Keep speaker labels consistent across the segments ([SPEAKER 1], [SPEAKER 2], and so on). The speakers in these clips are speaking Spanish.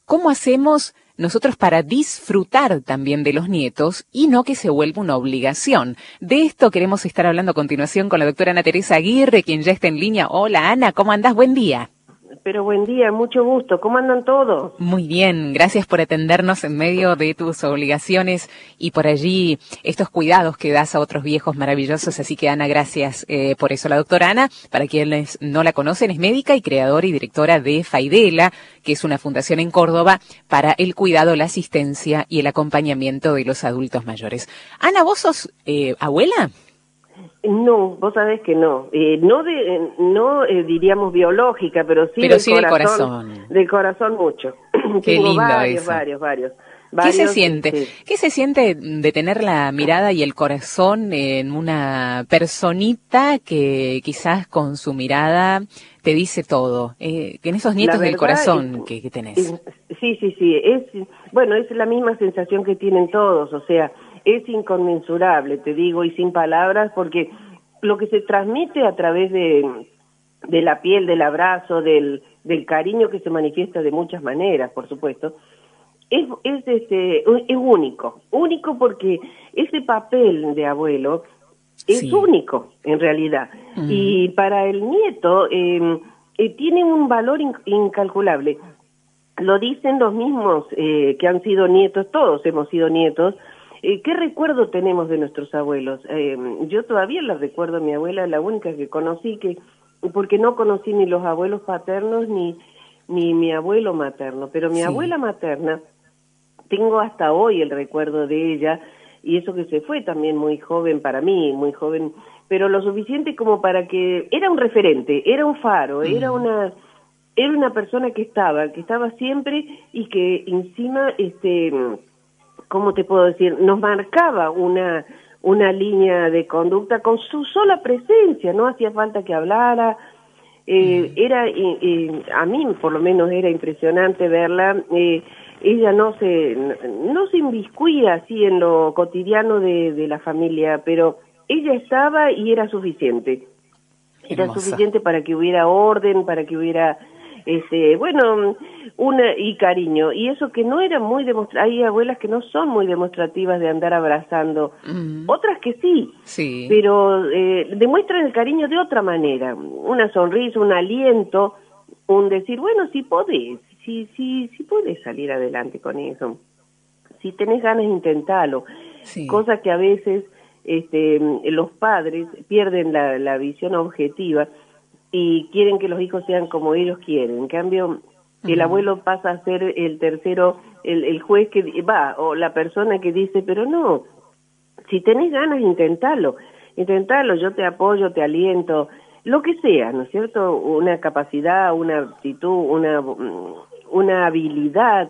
[SPEAKER 1] ¿cómo hacemos nosotros para disfrutar también de los nietos y no que se vuelva una obligación? De esto queremos estar hablando a continuación con la doctora Ana Teresa Aguirre, quien ya está en línea. Hola Ana, ¿cómo andás? Buen día.
[SPEAKER 2] Pero buen día, mucho gusto. ¿Cómo andan todos?
[SPEAKER 1] Muy bien, gracias por atendernos en medio de tus obligaciones y por allí estos cuidados que das a otros viejos maravillosos. Así que Ana, gracias por eso. La doctora Ana, para quienes no la conocen, es médica y creadora y directora de Faidela, que es una fundación en Córdoba para el cuidado, la asistencia y el acompañamiento de los adultos mayores. Ana, ¿vos sos abuela?
[SPEAKER 2] No, vos sabés que no. No diríamos biológica, pero sí,
[SPEAKER 1] del corazón.
[SPEAKER 2] Del corazón mucho.
[SPEAKER 1] Qué
[SPEAKER 2] Tengo
[SPEAKER 1] lindo
[SPEAKER 2] varios.
[SPEAKER 1] ¿Qué se siente?
[SPEAKER 2] Sí.
[SPEAKER 1] ¿Qué se siente de tener la mirada y el corazón en una personita que quizás con su mirada te dice todo? En esos nietos del corazón que tenés.
[SPEAKER 2] Sí. Es la misma sensación que tienen todos, o sea, es inconmensurable, te digo, y sin palabras, porque lo que se transmite a través de la piel, del abrazo, del cariño que se manifiesta de muchas maneras, por supuesto, es único porque ese papel de abuelo es único en realidad, y para el nieto tiene un valor incalculable. Lo dicen los mismos que han sido nietos, todos hemos sido nietos. ¿Qué recuerdo tenemos de nuestros abuelos? Yo todavía la recuerdo a mi abuela, la única que conocí, porque no conocí ni los abuelos paternos ni mi abuelo materno, pero mi abuela materna, tengo hasta hoy el recuerdo de ella, y eso que se fue también muy joven para mí, muy joven, pero lo suficiente como para que era un referente, era un faro, era una persona que estaba siempre, y que encima, ¿cómo te puedo decir? Nos marcaba una línea de conducta con su sola presencia, no hacía falta que hablara. A mí por lo menos era impresionante verla. Ella no se inmiscuía así en lo cotidiano de la familia, pero ella estaba y era suficiente. Era suficiente para que hubiera orden, para que hubiera y cariño, y eso que no era muy hay abuelas que no son muy demostrativas de andar abrazando, otras que sí, pero demuestran el cariño de otra manera, una sonrisa, un aliento, un decir, bueno, si podés, si podés salir adelante con eso, si tenés ganas, intentalo, cosa que a veces los padres pierden la visión objetiva y quieren que los hijos sean como ellos quieren. En cambio, el abuelo pasa a ser el tercero, el juez que va, o la persona que dice, pero no, si tenés ganas, intentalo, yo te apoyo, te aliento, lo que sea, ¿no es cierto? Una capacidad, una aptitud, una habilidad,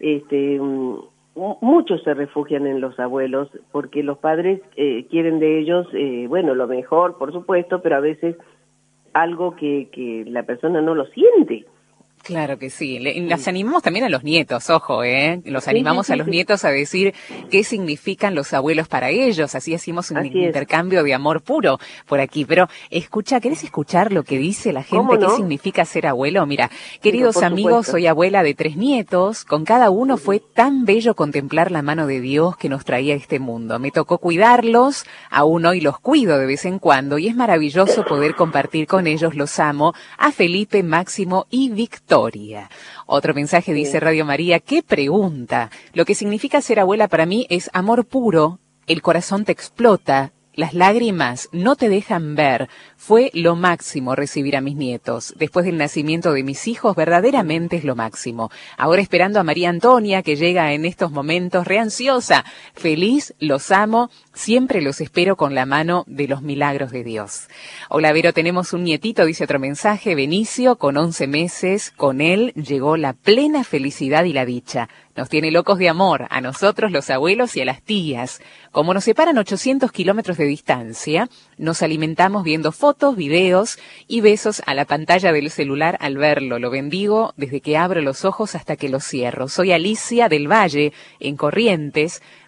[SPEAKER 2] muchos se refugian en los abuelos, porque los padres quieren de ellos, lo mejor, por supuesto, pero a veces algo que la persona no lo siente.
[SPEAKER 1] Claro que sí. Las animamos también a los nietos, ojo, los animamos a los nietos a decir qué significan los abuelos para ellos. Así hacemos un intercambio de amor puro por aquí. Pero ¿querés escuchar lo que dice la gente? ¿Qué significa ser abuelo? Mira, queridos amigos, soy abuela de 3 nietos. Con cada uno fue tan bello contemplar la mano de Dios que nos traía a este mundo. Me tocó cuidarlos, aún hoy los cuido de vez en cuando, y es maravilloso poder compartir con ellos. Los amo, a Felipe, Máximo y Victoria. Otro mensaje dice Radio María, qué pregunta. Lo que significa ser abuela para mí es amor puro, el corazón te explota, las lágrimas no te dejan ver. Fue lo máximo recibir a mis nietos. Después del nacimiento de mis hijos, verdaderamente es lo máximo. Ahora esperando a María Antonia, que llega en estos momentos reansiosa. Feliz, los amo, siempre los espero con la mano de los milagros de Dios. Hola, Vero, tenemos un nietito, dice otro mensaje, Benicio, con 11 meses. Con él llegó la plena felicidad y la dicha. Nos tiene locos de amor, a nosotros los abuelos y a las tías. Como nos separan 800 kilómetros de distancia, nos alimentamos viendo fotos, videos y besos a la pantalla del celular al verlo. Lo bendigo desde que abro los ojos hasta que los cierro. Soy Alicia del Valle, en Corrientes.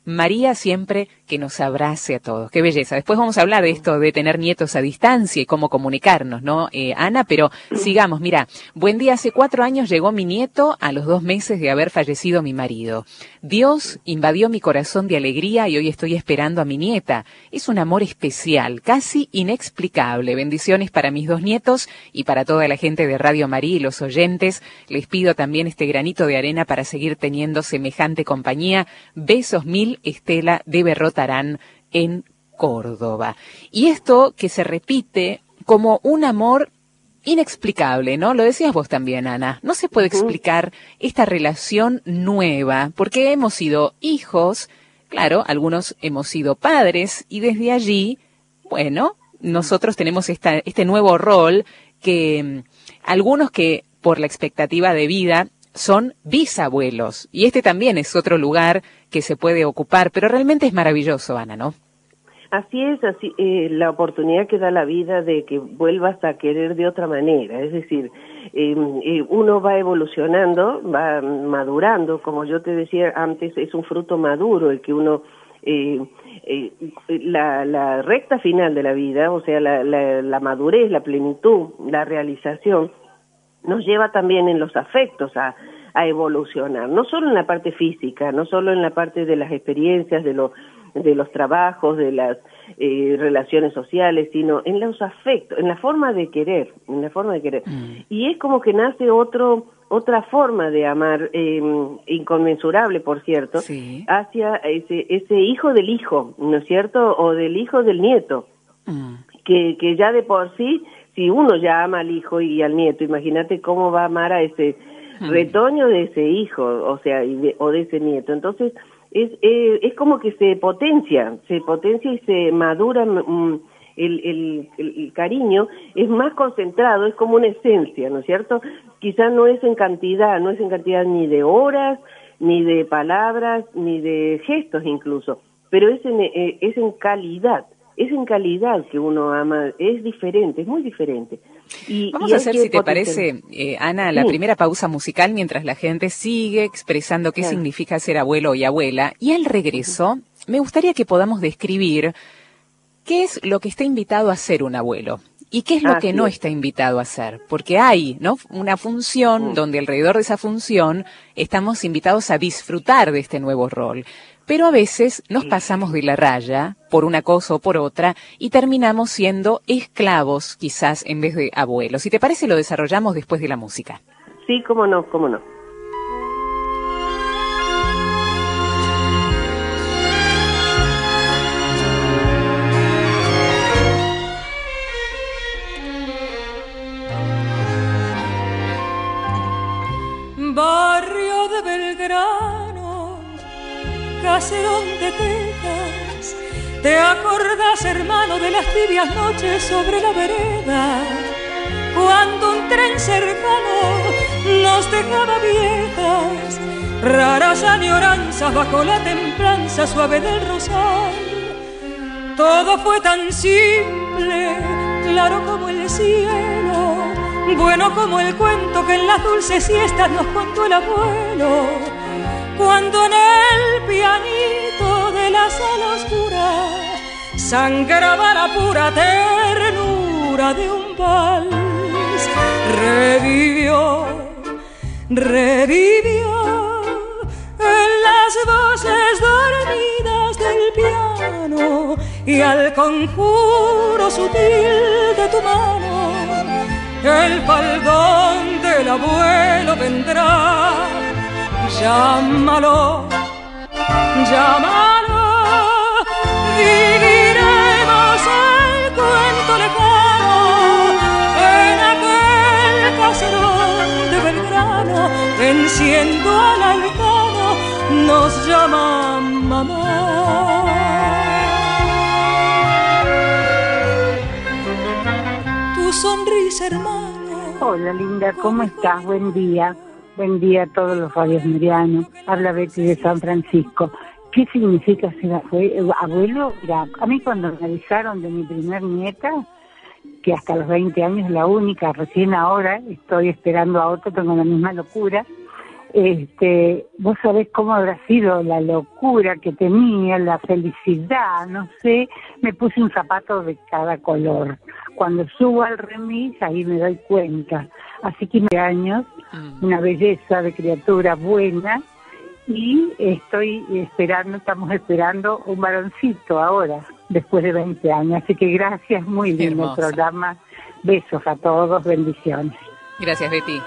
[SPEAKER 1] María siempre que nos abrace a todos. Qué belleza. Después vamos a hablar de esto de tener nietos a distancia y cómo comunicarnos, ¿no, Ana? Pero sigamos. Mira, buen día. Hace 4 años llegó mi nieto a los 2 meses de haber fallecido mi marido. Dios invadió mi corazón de alegría y hoy estoy esperando a mi nieta. Es un amor especial, casi inexplicable. Bendiciones para mis 2 nietos y para toda la gente de Radio María y los oyentes. Les pido también este granito de arena para seguir teniendo semejante compañía. Besos mil, Estela de Berrotarán, en Córdoba. Y esto que se repite como un amor inexplicable, ¿no? Lo decías vos también, Ana. No se puede explicar esta relación nueva, porque hemos sido hijos, claro, algunos hemos sido padres, y desde allí, bueno, nosotros tenemos este nuevo rol que algunos que por la expectativa de vida son bisabuelos, y este también es otro lugar que se puede ocupar, pero realmente es maravilloso, Ana, ¿no?
[SPEAKER 2] Así es, así la oportunidad que da la vida de que vuelvas a querer de otra manera, es decir, uno va evolucionando, va madurando, como yo te decía antes, es un fruto maduro el que uno, la recta final de la vida, o sea, la madurez, la plenitud, la realización, nos lleva también en los afectos a evolucionar, no solo en la parte física, no solo en la parte de las experiencias, de los trabajos, de las relaciones sociales, sino en los afectos, en la forma de querer, Y es como que nace otra forma de amar, inconmensurable, por cierto,
[SPEAKER 1] sí,
[SPEAKER 2] hacia ese hijo del hijo, ¿no es cierto? O del hijo del nieto, que ya de por sí, si uno ya ama al hijo y al nieto, imagínate cómo va a amar a ese retoño de ese hijo, o sea, o de ese nieto. Entonces, es como que se potencia y se madura, el cariño es más concentrado, es como una esencia, ¿no es cierto? Quizás no es en cantidad ni de horas, ni de palabras, ni de gestos incluso, pero es en calidad. Es en calidad que uno ama, es diferente, es muy diferente.
[SPEAKER 1] Vamos a hacer, si te parece, Ana, la primera pausa musical mientras la gente sigue expresando qué significa ser abuelo y abuela. Y al regreso, me gustaría que podamos describir qué es lo que está invitado a ser un abuelo y qué es lo que no está invitado a hacer. Porque hay, ¿no?, una función donde alrededor de esa función estamos invitados a disfrutar de este nuevo rol. Pero a veces nos pasamos de la raya por una cosa o por otra y terminamos siendo esclavos, quizás, en vez de abuelos. Si te parece, lo desarrollamos después de la música.
[SPEAKER 2] Sí, cómo no, cómo no.
[SPEAKER 3] Barrio de Belgrano, caserón de Texas, ¿te acordás, hermano, de las tibias noches sobre la vereda? Cuando un tren cercano nos dejaba viejas, raras añoranzas bajo la templanza suave del rosal. Todo fue tan simple, claro como el cielo, bueno como el cuento que en las dulces siestas nos contó el abuelo. Cuando en el pianito de la sala oscura sangraba la pura ternura de un vals, revivió en las voces dormidas del piano y al conjuro sutil de tu mano el faldón del abuelo vendrá. Llámalo, viviremos el cuento lejano en aquel caserón de Belgrano, venciendo al arcano, nos llama mamá. Tu sonrisa, hermano.
[SPEAKER 4] Hola, linda, ¿cómo estás? Buen día. Buen día a todos los radios marianos. Habla Betty de San Francisco. ¿Qué significa ser abuelo? Mira, a mí cuando me avisaron de mi primer nieta, que hasta los 20 años es la única, recién ahora estoy esperando a otro, tengo la misma locura, Vos sabés cómo habrá sido la locura que tenía, la felicidad, no sé, me puse un zapato de cada color. Cuando subo al remis, ahí me doy cuenta. Así que 15 años, una belleza de criatura buena, y estamos esperando un varoncito ahora, después de 20 años. Así que gracias, muy lindo el programa. Besos a todos, bendiciones.
[SPEAKER 1] Gracias, Betty.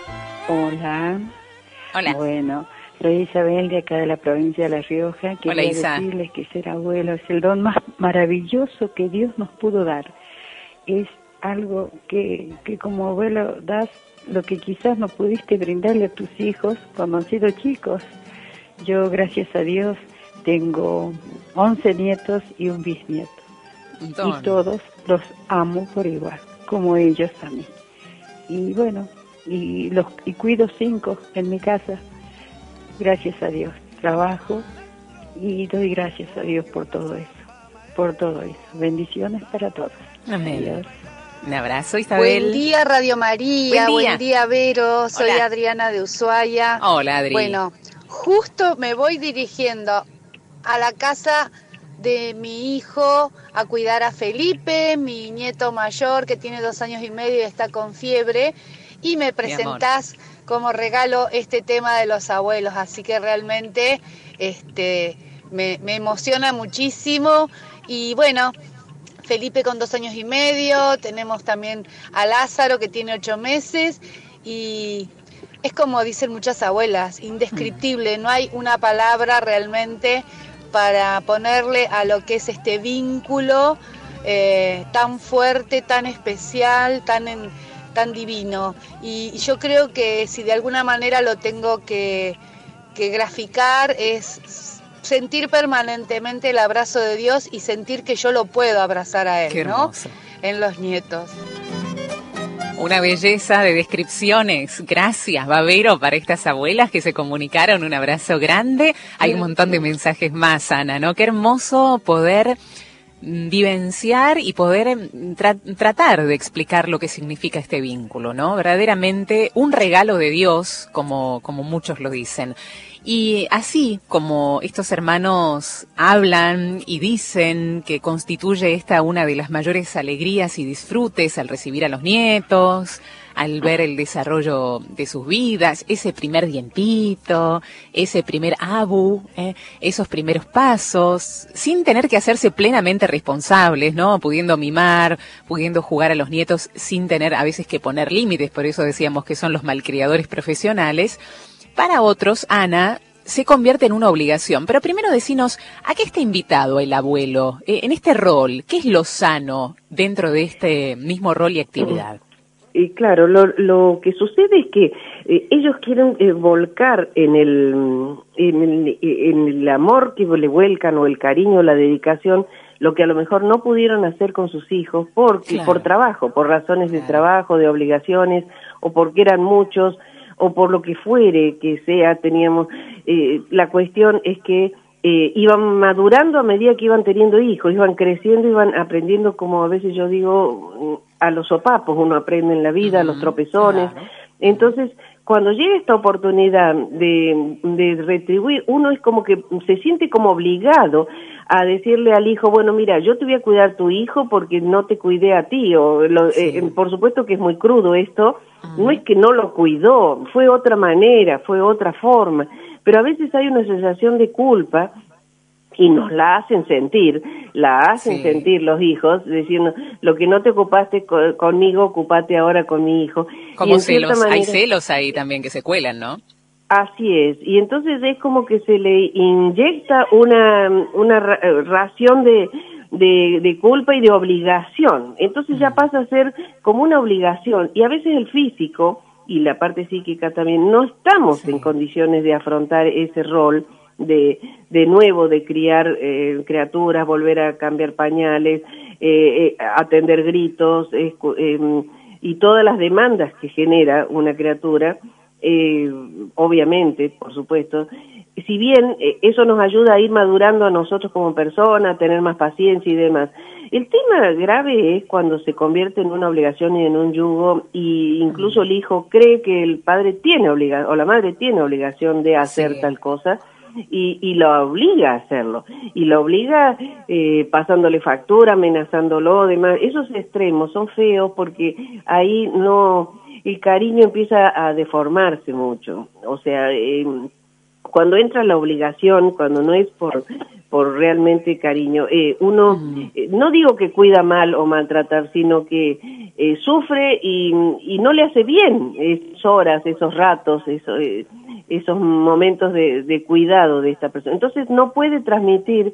[SPEAKER 5] Hola.
[SPEAKER 1] Hola.
[SPEAKER 5] Bueno, soy Isabel de acá de la provincia de La Rioja. Quería decirles que ser abuelo es el don más maravilloso que Dios nos pudo dar. Es algo que como abuelo das lo que quizás no pudiste brindarle a tus hijos cuando han sido chicos. Yo, gracias a Dios, tengo 11 nietos y un bisnieto. Y todos los amo por igual, como ellos a mí. Y bueno, y cuido 5 en mi casa, gracias a Dios. Trabajo y doy gracias a Dios por todo eso. Bendiciones para todos.
[SPEAKER 1] Amén.
[SPEAKER 5] Adiós.
[SPEAKER 1] Un abrazo, Isabel.
[SPEAKER 6] Buen día, Radio María. Buen día, Vero. Soy
[SPEAKER 1] Hola.
[SPEAKER 6] Adriana de Ushuaia.
[SPEAKER 1] Hola, Adri.
[SPEAKER 6] Bueno, justo me voy dirigiendo a la casa de mi hijo a cuidar a Felipe, mi nieto mayor que tiene 2 años y medio y está con fiebre, y me presentás como regalo este tema de los abuelos, así que realmente me emociona muchísimo. Y bueno, Felipe con 2 años y medio, tenemos también a Lázaro que tiene 8 meses, y es como dicen muchas abuelas, indescriptible, no hay una palabra realmente para ponerle a lo que es este vínculo tan fuerte, tan especial, tan divino. Y yo creo que si de alguna manera lo tengo que graficar, es sentir permanentemente el abrazo de Dios y sentir que yo lo puedo abrazar a Él.
[SPEAKER 1] Qué hermoso.
[SPEAKER 6] ¿No? En los nietos.
[SPEAKER 1] Una belleza de descripciones. Gracias, Babero, para estas abuelas que se comunicaron. Un abrazo grande. Hay un montón de mensajes más, Ana, ¿no? Qué hermoso poder vivenciar y poder tratar de explicar lo que significa este vínculo, ¿no? Verdaderamente un regalo de Dios, como muchos lo dicen. Y así como estos hermanos hablan y dicen que constituye esta una de las mayores alegrías y disfrutes al recibir a los nietos, al ver el desarrollo de sus vidas, ese primer dientito, ese primer abu, esos primeros pasos, sin tener que hacerse plenamente responsables, ¿no? Pudiendo mimar, pudiendo jugar a los nietos sin tener a veces que poner límites, por eso decíamos que son los malcriadores profesionales. Para otros, Ana, se convierte en una obligación. Pero primero decinos, ¿a qué está invitado el abuelo en este rol? ¿Qué es lo sano dentro de este mismo rol y actividad?
[SPEAKER 2] Y claro, lo que sucede es que ellos quieren volcar en el amor que le vuelcan, o el cariño, la dedicación, lo que a lo mejor no pudieron hacer con sus hijos por trabajo, por razones de trabajo, de obligaciones, o porque eran muchos, o por lo que fuere que sea. Teníamos la cuestión es que iban madurando a medida que iban teniendo hijos, iban creciendo, iban aprendiendo, como a veces yo digo, a los sopapos uno aprende en la vida, a los tropezones. Claro. Entonces, cuando llega esta oportunidad de retribuir, uno es como que se siente como obligado a decirle al hijo, bueno, mira, yo te voy a cuidar tu hijo porque no te cuidé a ti, por supuesto que es muy crudo esto. No es que no lo cuidó, fue otra manera, fue otra forma, pero a veces hay una sensación de culpa y nos la hacen sentir los hijos, diciendo, lo que no te ocupaste conmigo, ocupate ahora con mi hijo.
[SPEAKER 1] Como celos, hay celos ahí también que se cuelan, ¿no?
[SPEAKER 2] Así es, y entonces es como que se le inyecta una ración de culpa y de obligación. Entonces ya pasa a ser como una obligación, y a veces el físico y la parte psíquica también no estamos en condiciones de afrontar ese rol de nuevo, de criar criaturas, volver a cambiar pañales, atender gritos, y todas las demandas que genera una criatura, obviamente, por supuesto. Si bien eso nos ayuda a ir madurando a nosotros como personas, a tener más paciencia y demás, El tema grave es cuando se convierte en una obligación y en un yugo, y incluso el hijo cree que el padre tiene obligación, o la madre tiene obligación de hacer tal cosa, y lo obliga a hacerlo, y lo obliga pasándole factura, amenazándolo, demás. Esos extremos son feos porque ahí el cariño empieza a deformarse mucho. O sea, cuando entra la obligación, cuando no es por realmente cariño, uno, no digo que cuida mal o maltratar, sino que sufre y no le hace bien esas horas, esos ratos, esos momentos de cuidado de esta persona. Entonces no puede transmitir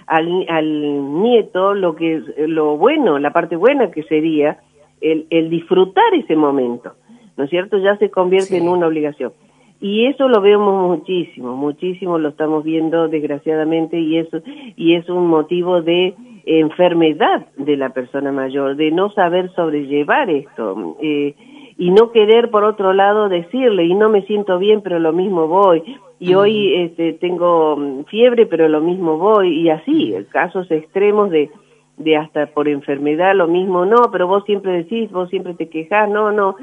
[SPEAKER 2] al nieto lo bueno, la parte buena que sería el disfrutar ese momento, ¿no es cierto? Ya se convierte en una obligación. Y eso lo vemos muchísimo lo estamos viendo desgraciadamente, y es un motivo de enfermedad de la persona mayor, de no saber sobrellevar esto, y no querer por otro lado decirle, y no me siento bien pero lo mismo voy, y hoy tengo fiebre pero lo mismo voy, y así, casos extremos de hasta por enfermedad lo mismo, no, pero vos siempre decís, vos siempre te quejás, no,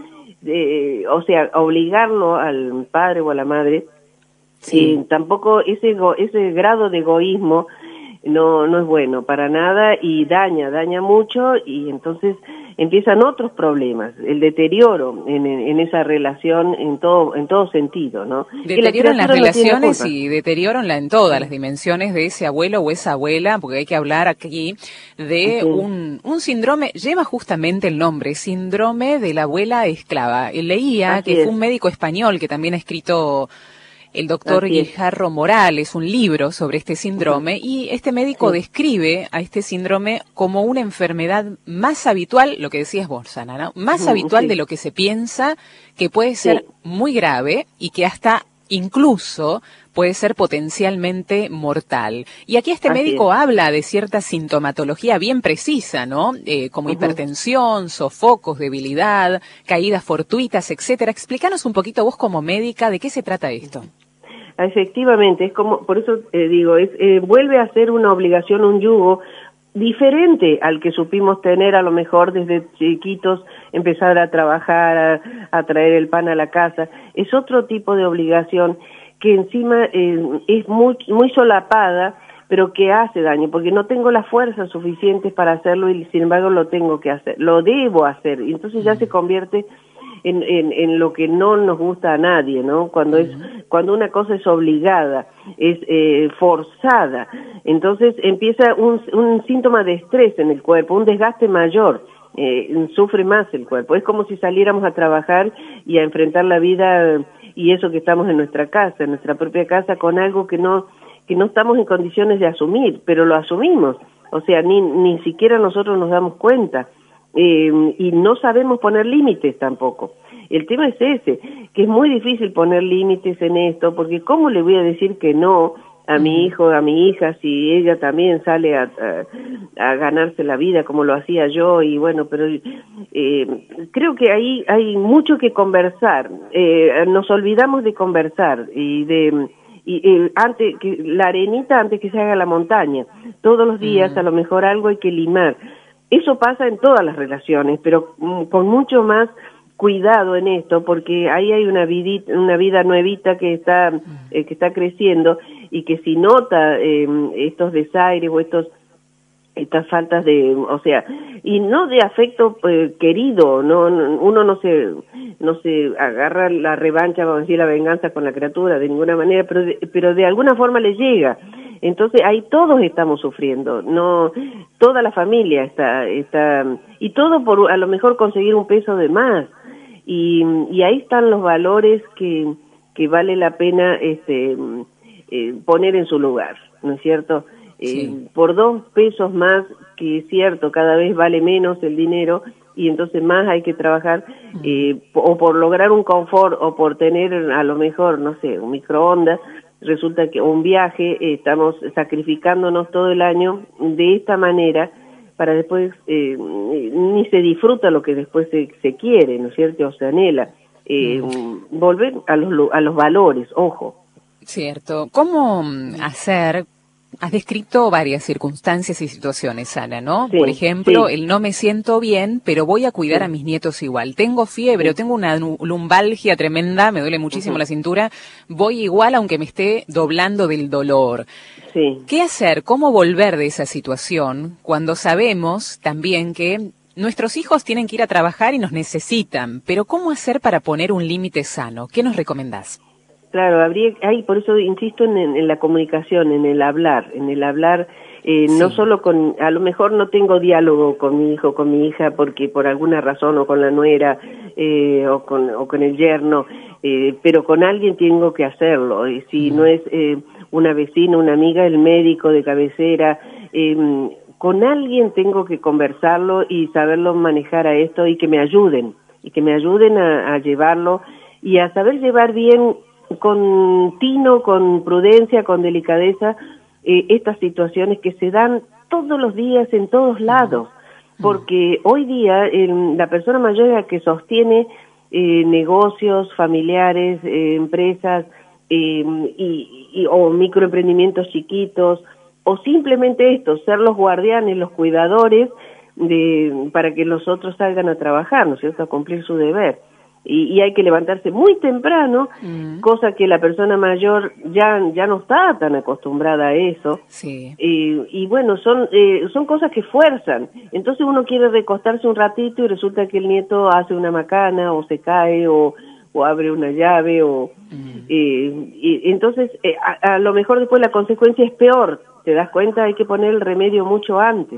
[SPEAKER 2] o sea, obligarlo al padre o a la madre, tampoco ese grado de egoísmo no es bueno para nada, y daña mucho, y entonces empiezan otros problemas, el deterioro en esa relación en todo sentido, ¿no?
[SPEAKER 1] Deterioro en las relaciones y deterioro en todas las dimensiones de ese abuelo o esa abuela, porque hay que hablar aquí de un síndrome, lleva justamente el nombre, síndrome de la abuela esclava. Leía que fue un médico español que también ha escrito el doctor Guijarro Morales, un libro sobre este síndrome, y este médico describe a este síndrome como una enfermedad más habitual, lo que decías vos, Ana, ¿no? Más habitual de lo que se piensa, que puede ser muy grave y que hasta incluso puede ser potencialmente mortal. Y aquí este médico habla de cierta sintomatología bien precisa, ¿no? Como hipertensión, sofocos, debilidad, caídas fortuitas, etcétera. Explícanos un poquito vos como médica de qué se trata esto.
[SPEAKER 2] Efectivamente, es como, por eso digo, vuelve a ser una obligación, un yugo diferente al que supimos tener a lo mejor desde chiquitos, empezar a trabajar, a traer el pan a la casa. Es otro tipo de obligación que encima es muy solapada, pero que hace daño, porque no tengo las fuerzas suficientes para hacerlo y sin embargo lo tengo que hacer, lo debo hacer, y entonces ya se convierte en lo que no nos gusta a nadie, ¿no? Cuando una cosa es obligada, es forzada, entonces empieza un síntoma de estrés en el cuerpo, un desgaste mayor, sufre más el cuerpo. Es como si saliéramos a trabajar y a enfrentar la vida, y eso que estamos en nuestra casa, en nuestra propia casa, con algo que no estamos en condiciones de asumir, pero lo asumimos, o sea, ni siquiera nosotros nos damos cuenta. Y no sabemos poner límites tampoco. El tema es ese, que es muy difícil poner límites en esto, porque ¿cómo le voy a decir que no a mi hijo, a mi hija, si ella también sale a ganarse la vida como lo hacía yo? Y bueno, pero creo que ahí hay mucho que conversar. Nos olvidamos de conversar y antes que la arenita antes que se haga la montaña. Todos los días a lo mejor algo hay que limar. Eso pasa en todas las relaciones, pero con mucho más cuidado en esto, porque ahí hay una vida nuevita que está creciendo, y que si nota estos desaires o estas faltas de, o sea, y no de afecto querido, uno no se agarra la revancha, vamos a decir, la venganza con la criatura de ninguna manera, pero de alguna forma le llega. Entonces ahí todos estamos sufriendo, no toda la familia está y todo por a lo mejor conseguir un peso de más, y ahí están los valores que vale la pena poner en su lugar, ¿no es cierto? Por 2 pesos más, que es cierto, cada vez vale menos el dinero, y entonces más hay que trabajar, o por lograr un confort, o por tener a lo mejor, no sé, un microondas. Resulta que un viaje, estamos sacrificándonos todo el año de esta manera, para después ni se disfruta lo que después se quiere, ¿no es cierto? O se anhela. Volver a los valores, ojo.
[SPEAKER 1] Cierto. ¿Cómo hacer has descrito varias circunstancias y situaciones, Ana, ¿no?
[SPEAKER 2] Sí,
[SPEAKER 1] por ejemplo,
[SPEAKER 2] sí.
[SPEAKER 1] el no me siento bien, pero voy a cuidar a mis nietos igual. Tengo fiebre o tengo una lumbalgia tremenda, me duele muchísimo la cintura, voy igual aunque me esté doblando del dolor.
[SPEAKER 2] Sí.
[SPEAKER 1] ¿Qué hacer? ¿Cómo volver de esa situación cuando sabemos también que nuestros hijos tienen que ir a trabajar y nos necesitan? Pero ¿cómo hacer para poner un límite sano? ¿Qué nos recomendás?
[SPEAKER 2] Claro, por eso insisto en la comunicación, en el hablar, no solo a lo mejor no tengo diálogo con mi hijo, con mi hija, porque por alguna razón, o con la nuera, o con el yerno, pero con alguien tengo que hacerlo, y si no es una vecina, una amiga, el médico de cabecera, con alguien tengo que conversarlo y saberlo manejar a esto y que me ayuden a llevarlo y a saber llevar bien, con tino, con prudencia, con delicadeza, estas situaciones que se dan todos los días en todos lados, porque hoy día la persona mayor es la que sostiene negocios familiares, empresas o microemprendimientos chiquitos, o simplemente ser los guardianes, los cuidadores para que los otros salgan a trabajar, ¿no es cierto?, a cumplir su deber. Y hay que levantarse muy temprano, cosa que la persona mayor ya no está tan acostumbrada a eso.
[SPEAKER 1] Sí.
[SPEAKER 2] Y bueno, son cosas que fuerzan. Entonces uno quiere recostarse un ratito y resulta que el nieto hace una macana o se cae o abre una llave y entonces a lo mejor después la consecuencia es peor. ¿Te das cuenta? Hay que poner el remedio mucho antes.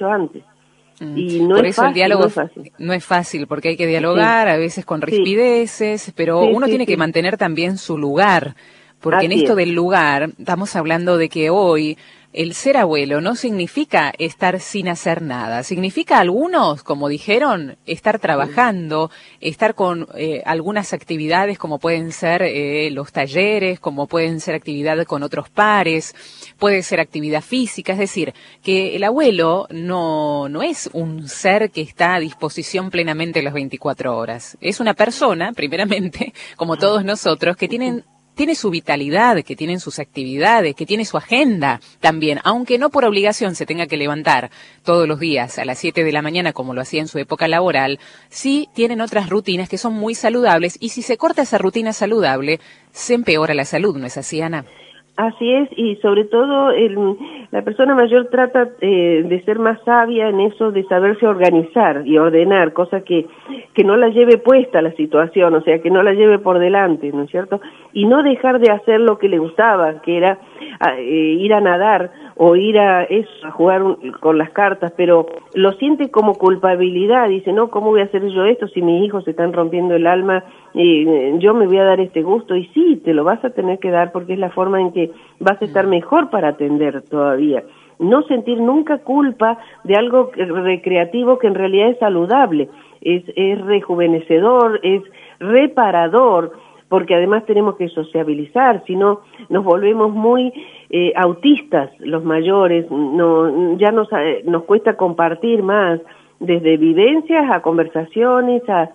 [SPEAKER 2] Y no
[SPEAKER 1] por
[SPEAKER 2] es
[SPEAKER 1] eso
[SPEAKER 2] fácil,
[SPEAKER 1] el diálogo
[SPEAKER 2] no es fácil.
[SPEAKER 1] no es fácil, porque hay que dialogar, a veces con rispideces, pero uno tiene que mantener también su lugar, porque en esto del lugar estamos hablando de que hoy el ser abuelo no significa estar sin hacer nada, significa algunos, como dijeron, estar trabajando, estar con algunas actividades como pueden ser los talleres, como pueden ser actividades con otros pares, puede ser actividad física, es decir, que el abuelo no es un ser que está a disposición plenamente las 24 horas, es una persona, primeramente, como todos nosotros, que tiene su vitalidad, que tienen sus actividades, que tiene su agenda también, aunque no por obligación se tenga que levantar todos los días a las 7 de la mañana como lo hacía en su época laboral, sí tienen otras rutinas que son muy saludables y si se corta esa rutina saludable, se empeora la salud, ¿no es así, Ana?
[SPEAKER 2] Así es, y sobre todo la persona mayor trata de ser más sabia en eso de saberse organizar y ordenar, cosa que no la lleve puesta la situación, o sea, que no la lleve por delante, ¿no es cierto? Y no dejar de hacer lo que le gustaba, que era ir a nadar o ir a jugar con las cartas, pero lo siente como culpabilidad, dice, no, ¿cómo voy a hacer yo esto si mis hijos se están rompiendo el alma? Yo me voy a dar este gusto, y sí, te lo vas a tener que dar porque es la forma en que vas a estar mejor para atender todavía. No sentir nunca culpa de algo recreativo que en realidad es saludable, es rejuvenecedor, es reparador, porque además tenemos que sociabilizar, si no nos volvemos muy autistas los mayores, ya nos cuesta compartir más, desde vivencias a conversaciones, a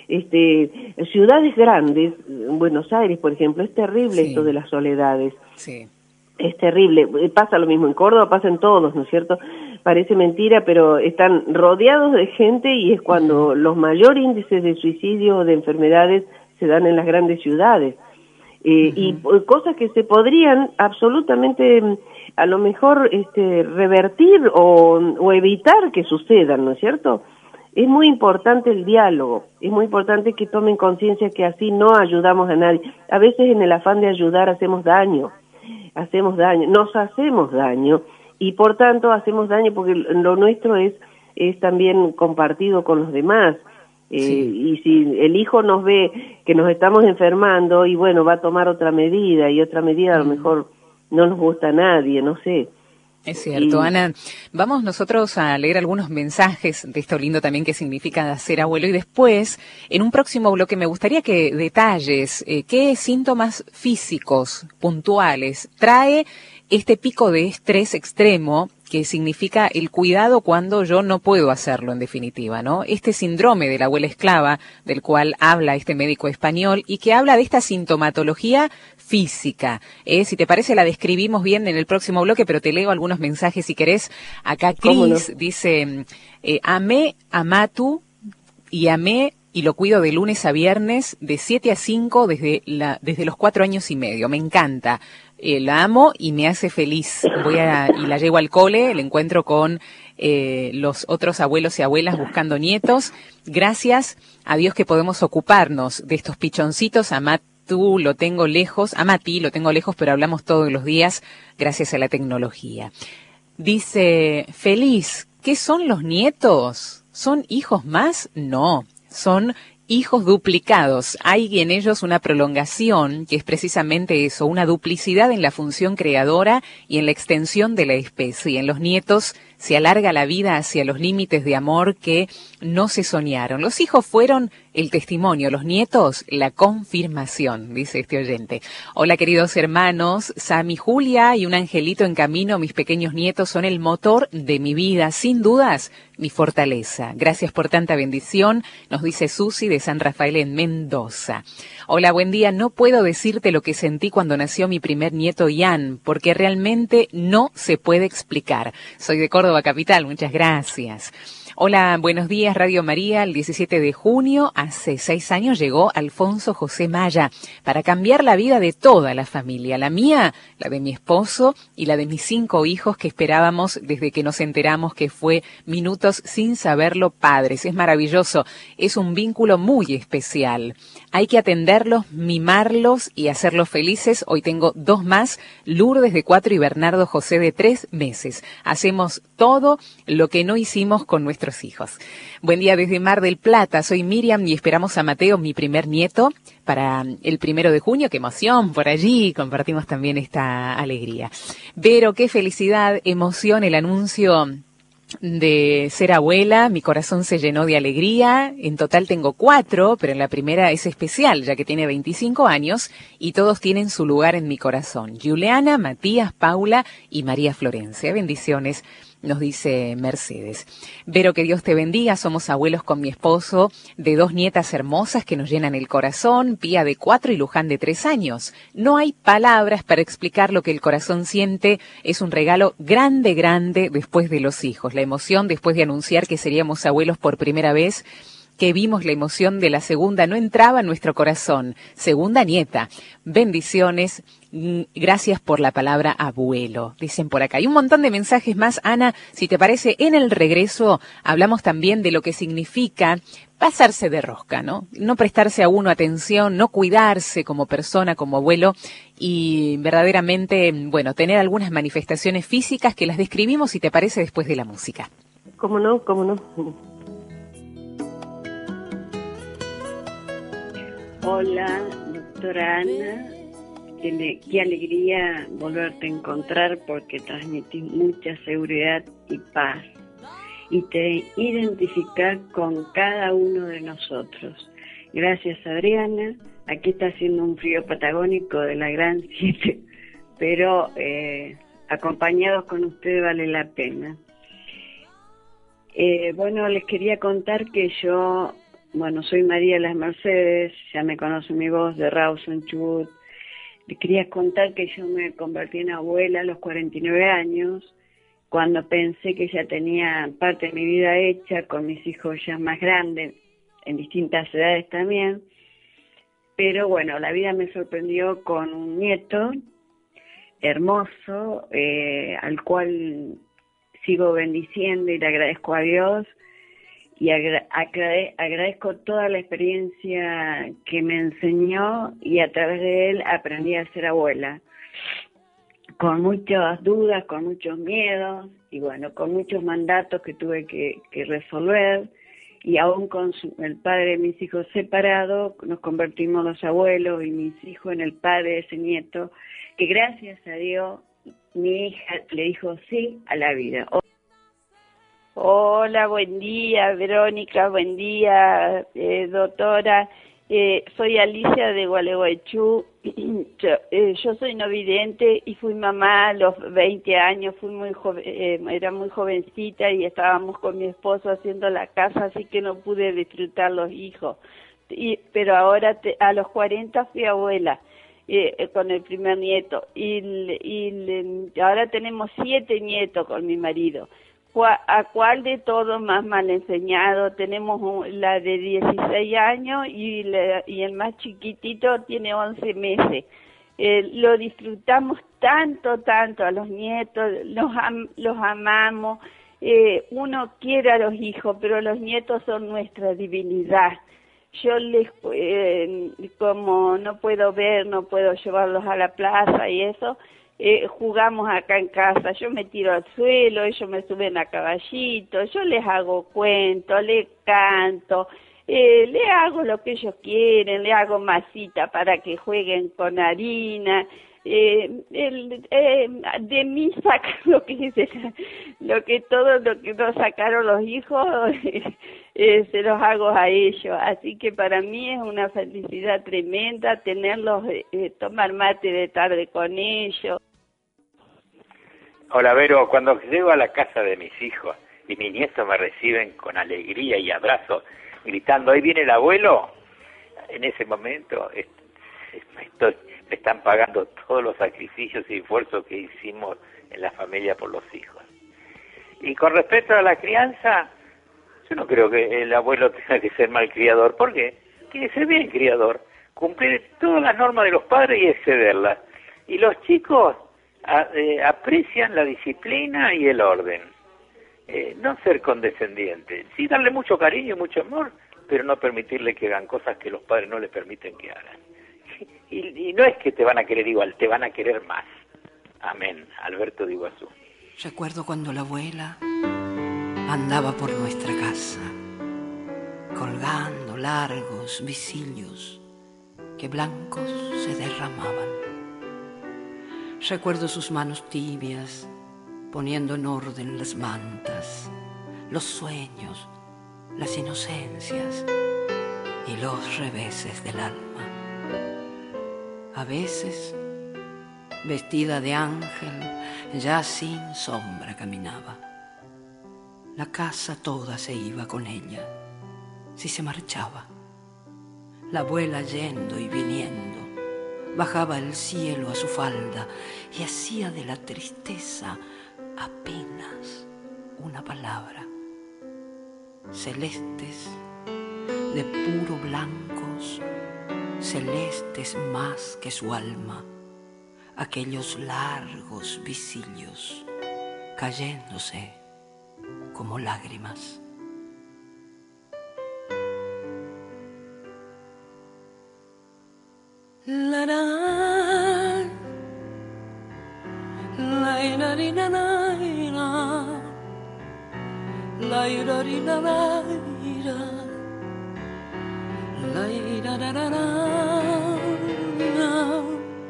[SPEAKER 2] ciudades grandes, Buenos Aires, por ejemplo, es terrible esto de las soledades.
[SPEAKER 1] Sí.
[SPEAKER 2] Es terrible, pasa lo mismo en Córdoba, pasa en todos, ¿no es cierto? Parece mentira, pero están rodeados de gente y es cuando los mayores índices de suicidio o de enfermedades se dan en las grandes ciudades. Y cosas que se podrían absolutamente, a lo mejor, revertir o evitar que sucedan, ¿no es cierto? Es muy importante el diálogo, es muy importante que tomen conciencia que así no ayudamos a nadie. A veces en el afán de ayudar hacemos daño, nos hacemos daño y por tanto hacemos daño porque lo nuestro es también compartido con los demás. Y si el hijo nos ve que nos estamos enfermando y bueno, va a tomar otra medida y otra medida a lo mejor no nos gusta a nadie, no sé.
[SPEAKER 1] Es cierto, Ana. Vamos nosotros a leer algunos mensajes de esto lindo también que significa ser abuelo y después, en un próximo bloque, me gustaría que detalles qué síntomas físicos puntuales trae este pico de estrés extremo que significa el cuidado cuando yo no puedo hacerlo, en definitiva, ¿no? Este síndrome de la abuela esclava, del cual habla este médico español, y que habla de esta sintomatología física. Si te parece, la describimos bien en el próximo bloque, pero te leo algunos mensajes si querés. Acá Cris dice, amé a Matu y amé y lo cuido de lunes a viernes, de 7 a 5, desde los 4 años y medio. Me encanta. La amo y me hace feliz. Y la llevo al cole, el encuentro con los otros abuelos y abuelas buscando nietos. Gracias a Dios que podemos ocuparnos de estos pichoncitos. A Mati lo tengo lejos, pero hablamos todos los días gracias a la tecnología. Dice, feliz, ¿qué son los nietos? ¿Son hijos más? No, son hijos duplicados. Hay en ellos una prolongación, que es precisamente eso, una duplicidad en la función creadora y en la extensión de la especie. En los nietos se alarga la vida hacia los límites de amor que no se soñaron. Los hijos fueron el testimonio, los nietos la confirmación, dice este oyente. Hola, queridos hermanos, Sam y Julia y un angelito en camino, mis pequeños nietos son el motor de mi vida, sin dudas, mi fortaleza. Gracias por tanta bendición, nos dice Susi de San Rafael en Mendoza. Hola, buen día, no puedo decirte lo que sentí cuando nació mi primer nieto Ian, porque realmente no se puede explicar. Soy de Córdoba capital, muchas gracias. Hola, buenos días, Radio María. El 17 de junio, hace 6 años, llegó Alfonso José Maya para cambiar la vida de toda la familia. La mía, la de mi esposo y la de mis 5 hijos que esperábamos desde que nos enteramos que fue minutos sin saberlo padres. Es maravilloso, es un vínculo muy especial. Hay que atenderlos, mimarlos y hacerlos felices. Hoy tengo 2 más, Lourdes de 4 y Bernardo José de 3 meses. Hacemos todo lo que no hicimos con nuestros hijos. Buen día desde Mar del Plata, soy Miriam y esperamos a Mateo, mi primer nieto, para el 1 de junio. ¡Qué emoción! Por allí compartimos también esta alegría. Vero, qué felicidad, emoción, el anuncio de ser abuela, mi corazón se llenó de alegría. En total tengo 4, pero en la primera es especial, ya que tiene 25 años y todos tienen su lugar en mi corazón. Juliana, Matías, Paula y María Florencia. Bendiciones, nos dice Mercedes. Vero, que Dios te bendiga. Somos abuelos con mi esposo de 2 nietas hermosas que nos llenan el corazón, Pía de 4 y Luján de 3 años. No hay palabras para explicar lo que el corazón siente. Es un regalo grande, grande después de los hijos. La emoción después de anunciar que seríamos abuelos por primera vez, que vimos la emoción de la segunda, no entraba en nuestro corazón. Segunda nieta. Bendiciones. Gracias por la palabra abuelo, dicen por acá. Hay un montón de mensajes más, Ana. Si te parece, en el regreso hablamos también de lo que significa pasarse de rosca, ¿no? No prestarse a uno atención, no cuidarse como persona, como abuelo, y verdaderamente, bueno, tener algunas manifestaciones físicas que las describimos, si te parece, después de la música.
[SPEAKER 2] ¿Cómo no? ¿Cómo no?
[SPEAKER 7] Hola, doctora Ana. Qué alegría volverte a encontrar, porque transmitís mucha seguridad y paz y te identificás con cada uno de nosotros. Gracias, Adriana. Aquí está haciendo un frío patagónico de la Gran 7, pero acompañados con usted vale la pena. Bueno, les quería contar que yo, soy María Las Mercedes, ya me conoce mi voz de Rawson Chubut. Les quería contar que yo me convertí en abuela a los 49 años, cuando pensé que ya tenía parte de mi vida hecha, con mis hijos ya más grandes, en distintas edades también. Pero bueno, la vida me sorprendió con un nieto hermoso, al cual sigo bendiciendo y le agradezco a Dios. Y agradezco toda la experiencia que me enseñó, y a través de él aprendí a ser abuela. Con muchas dudas, con muchos miedos, y bueno, con muchos mandatos que tuve que resolver. Y aún con el padre de mis hijos separado, nos convertimos los abuelos y mis hijos en el padre de ese nieto, que gracias a Dios mi hija le dijo sí a la vida.
[SPEAKER 8] Hola, buen día, Verónica, buen día, doctora.
[SPEAKER 7] Soy Alicia de Gualeguaychú. Yo soy no vidente y fui mamá a los 20 años, fui muy era muy jovencita y estábamos con mi esposo haciendo la casa, así que no pude disfrutar los hijos. Pero ahora a los 40 fui abuela con el primer nieto y ahora tenemos 7 nietos con mi marido. ¿A cuál de todos más mal enseñado? Tenemos la de 16 años y el más chiquitito tiene 11 meses. Lo disfrutamos tanto a los nietos, los amamos. Uno quiere a los hijos, pero los nietos son nuestra divinidad. Yo como no puedo llevarlos a la plaza y eso, jugamos acá en casa, yo me tiro al suelo, ellos me suben a caballito, yo les hago cuentos, les canto, le hago lo que ellos quieren, le hago masita para que jueguen con harina, de mí sacan lo que nos sacaron los hijos, se los hago a ellos, así que para mí es una felicidad tremenda tenerlos, tomar mate de tarde con ellos.
[SPEAKER 8] Hola Vero, cuando llego a la casa de mis hijos y mis nietos me reciben con alegría y abrazos, gritando, ahí viene el abuelo, en ese momento me están pagando todos los sacrificios y esfuerzos que hicimos en la familia por los hijos. Y con respecto a la crianza, yo no creo que el abuelo tenga que ser mal criador, porque tiene que ser bien criador, cumplir todas las normas de los padres y excederlas. Y los chicos aprecian la disciplina y el orden. No ser condescendiente, sí darle mucho cariño y mucho amor, pero no permitirle que hagan cosas que los padres no les permiten que hagan. Y no es que te van a querer igual, te van a querer más. Amén. Alberto de Iguazú.
[SPEAKER 9] Recuerdo cuando la abuela andaba por nuestra casa, colgando largos visillos que blancos se derramaban. Recuerdo sus manos tibias poniendo en orden las mantas, los sueños, las inocencias y los reveses del alma. A veces, vestida de ángel, ya sin sombra caminaba. La casa toda se iba con ella, si se marchaba. La abuela yendo y viniendo, bajaba el cielo a su falda y hacía de la tristeza apenas una palabra. Celestes, de puro blancos, celestes más que su alma, aquellos largos visillos cayéndose como lágrimas. La la la ira ira la ira la ira ira la ira la ira la la la.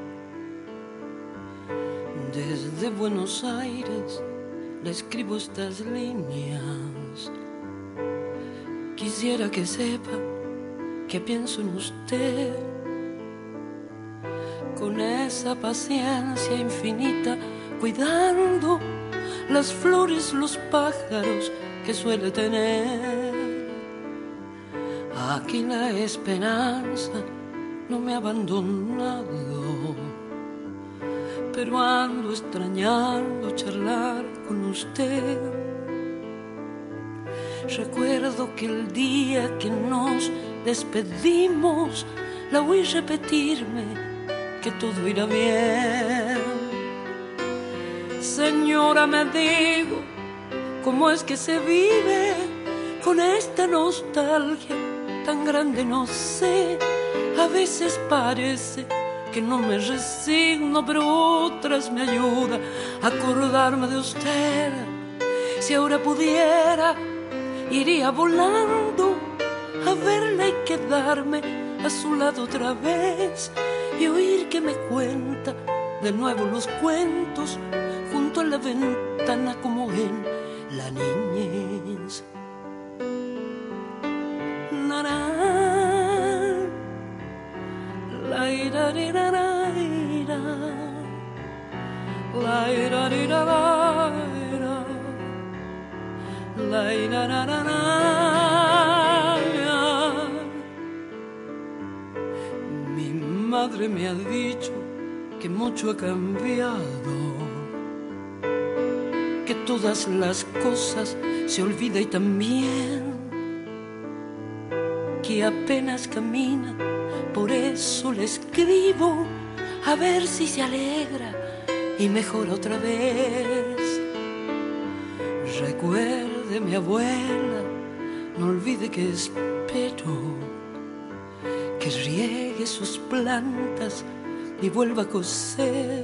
[SPEAKER 9] Desde Buenos Aires le escribo estas líneas. Quisiera que sepa que pienso en usted con esa paciencia infinita, cuidando las flores, los pájaros que suele tener. Aquí la esperanza no me ha abandonado, pero ando extrañando charlar con usted. Recuerdo que el día que nos despedimos, la oí repetirme que todo irá bien. Señora, me digo, ¿cómo es que se vive con esta nostalgia tan grande? No sé, a veces parece que no me resigno, pero otras me ayuda a acordarme de usted. Si ahora pudiera, iría volando a verla y quedarme a su lado otra vez y oír que me cuenta de nuevo los cuentos junto a la ventana como en la niñez.
[SPEAKER 3] Mi madre me ha dicho que mucho ha cambiado, que todas las cosas se olvida y también que apenas camina, por eso le escribo a ver si se alegra y mejor otra vez. Recuerde mi abuela, no olvide que espero que riegue sus plantas y vuelva a coser.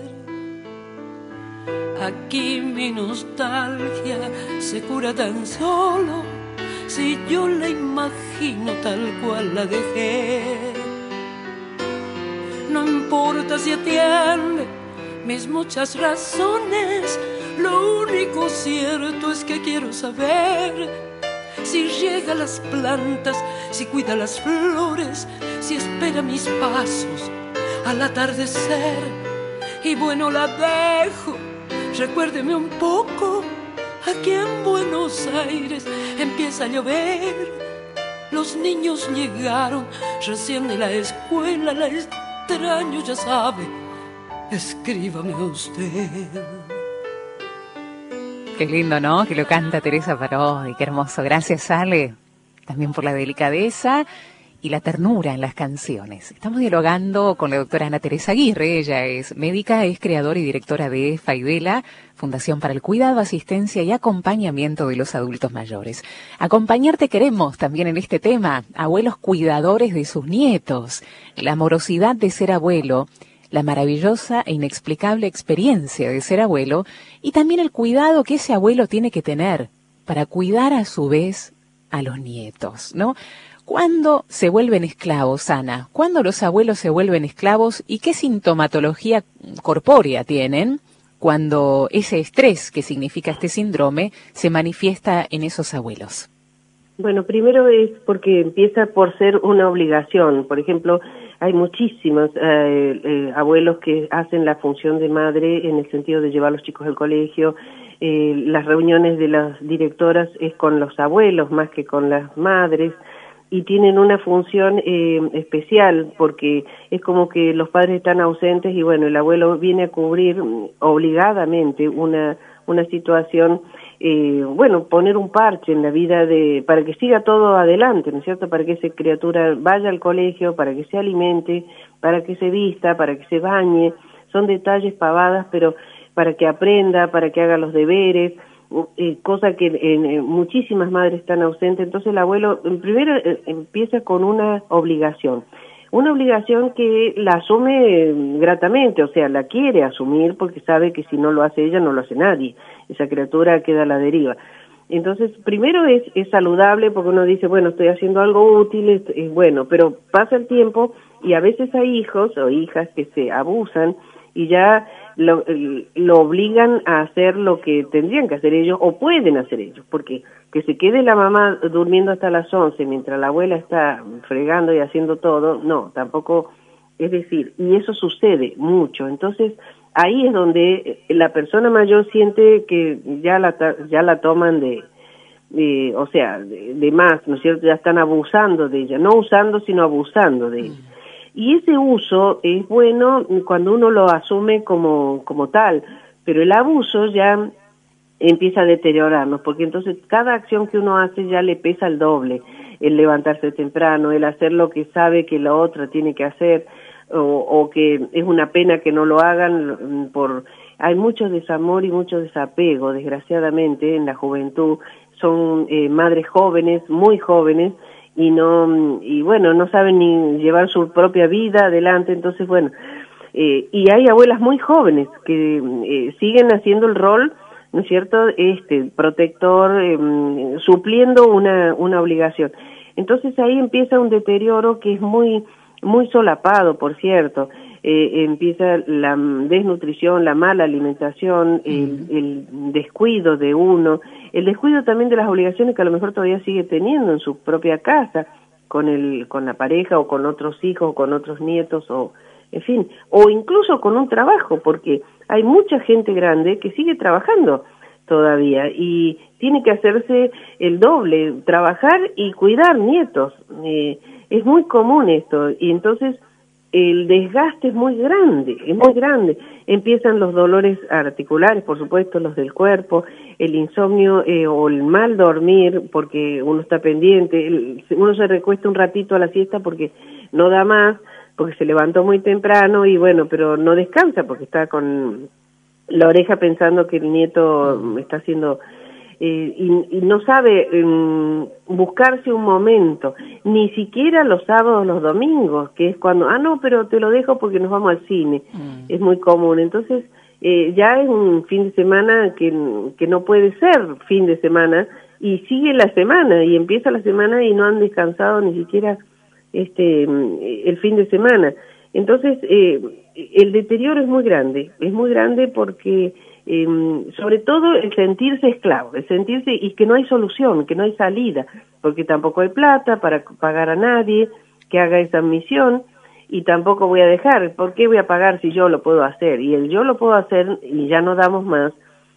[SPEAKER 3] Aquí mi nostalgia se cura tan solo si yo la imagino tal cual la dejé. No importa si atiende mis muchas razones, lo único cierto es que quiero saber si riega las plantas, si cuida las flores, si espera mis pasos al atardecer. Y bueno, la dejo, recuérdeme un poco, aquí en Buenos Aires empieza a llover. Los niños llegaron recién de la escuela, la extraño, ya sabe, escríbame a usted.
[SPEAKER 1] Qué lindo, ¿no? Que lo canta Teresa Parodi, qué hermoso. Gracias, Ale, también por la delicadeza y la ternura en las canciones. Estamos dialogando con la doctora Ana Teresa Aguirre. Ella es médica, es creadora y directora de Faidela, Fundación para el Cuidado, Asistencia y Acompañamiento de los Adultos Mayores. Acompañarte queremos también en este tema, abuelos cuidadores de sus nietos, la amorosidad de ser abuelo, la maravillosa e inexplicable experiencia de ser abuelo y también el cuidado que ese abuelo tiene que tener para cuidar a su vez a los nietos, ¿no? ¿Cuándo se vuelven esclavos, Ana? ¿Cuándo los abuelos se vuelven esclavos y qué sintomatología corpórea tienen cuando ese estrés que significa este síndrome se manifiesta en esos abuelos?
[SPEAKER 2] Bueno, primero es porque empieza por ser una obligación. Por ejemplo, hay muchísimos abuelos que hacen la función de madre en el sentido de llevar a los chicos al colegio. Las reuniones de las directoras es con los abuelos más que con las madres y tienen una función especial porque es como que los padres están ausentes y bueno, el abuelo viene a cubrir obligadamente una situación, bueno, poner un parche en la vida para que siga todo adelante, ¿no es cierto? Para que esa criatura vaya al colegio, para que se alimente, para que se vista, para que se bañe. Son detalles pavadas, pero para que aprenda, para que haga los deberes, cosa que muchísimas madres están ausentes. Entonces el abuelo primero empieza con una obligación que la asume gratamente, o sea, la quiere asumir porque sabe que si no lo hace ella, no lo hace nadie. Esa criatura queda a la deriva. Entonces, primero es saludable porque uno dice, bueno, estoy haciendo algo útil, es bueno, pero pasa el tiempo y a veces hay hijos o hijas que se abusan y ya lo obligan a hacer lo que tendrían que hacer ellos o pueden hacer ellos, porque que se quede la mamá durmiendo hasta las 11 mientras la abuela está fregando y haciendo todo, no, tampoco, es decir, y eso sucede mucho. Entonces, ahí es donde la persona mayor siente que ya la toman de más, ¿no es cierto? Ya están abusando de ella, no usando, sino abusando de ella. Y ese uso es bueno cuando uno lo asume como tal, pero el abuso ya empieza a deteriorarnos, porque entonces cada acción que uno hace ya le pesa el doble, el levantarse temprano, el hacer lo que sabe que la otra tiene que hacer, o que es una pena que no lo hagan hay mucho desamor y mucho desapego, desgraciadamente, en la juventud. Son madres jóvenes, muy jóvenes, y bueno, no saben ni llevar su propia vida adelante. Entonces, bueno, y hay abuelas muy jóvenes que siguen haciendo el rol, ¿no es cierto?, protector, supliendo una obligación. Entonces ahí empieza un deterioro que es muy solapado, por cierto. Empieza la desnutrición, la mala alimentación, el descuido de uno, el descuido también de las obligaciones que a lo mejor todavía sigue teniendo en su propia casa, con la pareja o con otros hijos o con otros nietos o en fin, o incluso con un trabajo, porque hay mucha gente grande que sigue trabajando todavía y tiene que hacerse el doble, trabajar y cuidar nietos. Es muy común esto, y entonces el desgaste es muy grande, Empiezan los dolores articulares, por supuesto, los del cuerpo, el insomnio o el mal dormir, porque uno está pendiente, uno se recuesta un ratito a la siesta porque no da más, porque se levantó muy temprano y bueno, pero no descansa porque está con la oreja pensando que el nieto está haciendo... y no sabe buscarse un momento, ni siquiera los sábados, los domingos, que es cuando, no, pero te lo dejo porque nos vamos al cine, es muy común. Entonces ya es un fin de semana que no puede ser fin de semana, y sigue la semana, y empieza la semana y no han descansado ni siquiera el fin de semana. Entonces el deterioro es muy grande porque sobre todo el sentirse esclavo, el sentirse y que no hay solución, que no hay salida, porque tampoco hay plata para pagar a nadie que haga esa misión, y tampoco voy a dejar, ¿por qué voy a pagar si yo lo puedo hacer? Y yo lo puedo hacer y ya no damos más,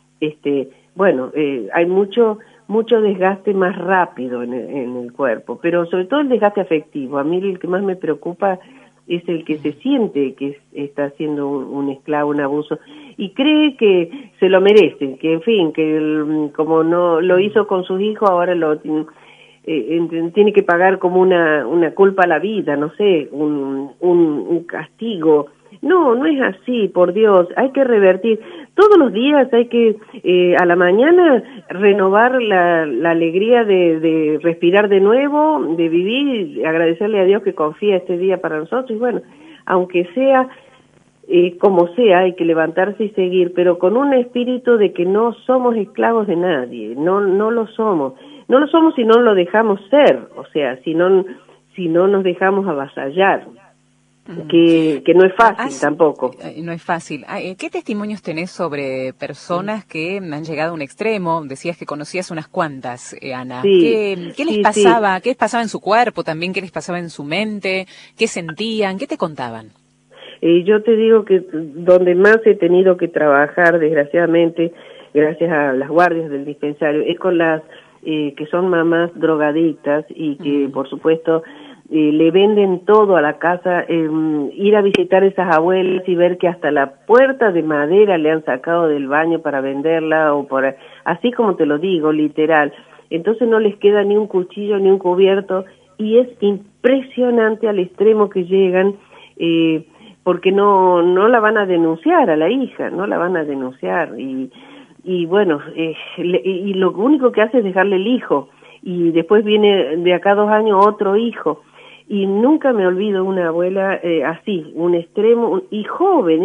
[SPEAKER 2] hay mucho desgaste más rápido en el cuerpo, pero sobre todo el desgaste afectivo. A mí el que más me preocupa es el que se siente que está haciendo un esclavo, un abuso, y cree que se lo merece, que en fin, que como no lo hizo con sus hijos, ahora tiene que pagar como una culpa a la vida, no sé, un castigo. No es así, por Dios, hay que revertir. Todos los días hay que, a la mañana, renovar la alegría de respirar de nuevo, de vivir, agradecerle a Dios que confía este día para nosotros, y bueno, aunque sea como sea, hay que levantarse y seguir, pero con un espíritu de que no somos esclavos de nadie, no lo somos. No lo somos si no lo dejamos ser, o sea, si no nos dejamos avasallar. Que no es fácil tampoco.
[SPEAKER 1] No es fácil. ¿Qué testimonios tenés sobre personas que han llegado a un extremo? Decías que conocías unas cuantas, Ana.
[SPEAKER 2] Sí,
[SPEAKER 1] ¿Qué les pasaba? Sí. ¿Qué les pasaba en su cuerpo también? ¿Qué les pasaba en su mente? ¿Qué sentían? ¿Qué te contaban?
[SPEAKER 2] Yo te digo que donde más he tenido que trabajar, desgraciadamente, gracias a las guardias del dispensario, es con las que son mamás drogadictas y que, por supuesto, le venden todo a la casa, ir a visitar esas abuelas y ver que hasta la puerta de madera le han sacado del baño para venderla, así como te lo digo, literal. Entonces no les queda ni un cuchillo ni un cubierto, y es impresionante al extremo que llegan, porque no la van a denunciar a la hija, no la van a denunciar, y bueno, y lo único que hace es dejarle el hijo, y después viene de acá 2 años otro hijo. Y nunca me olvido una abuela así, un extremo, y joven,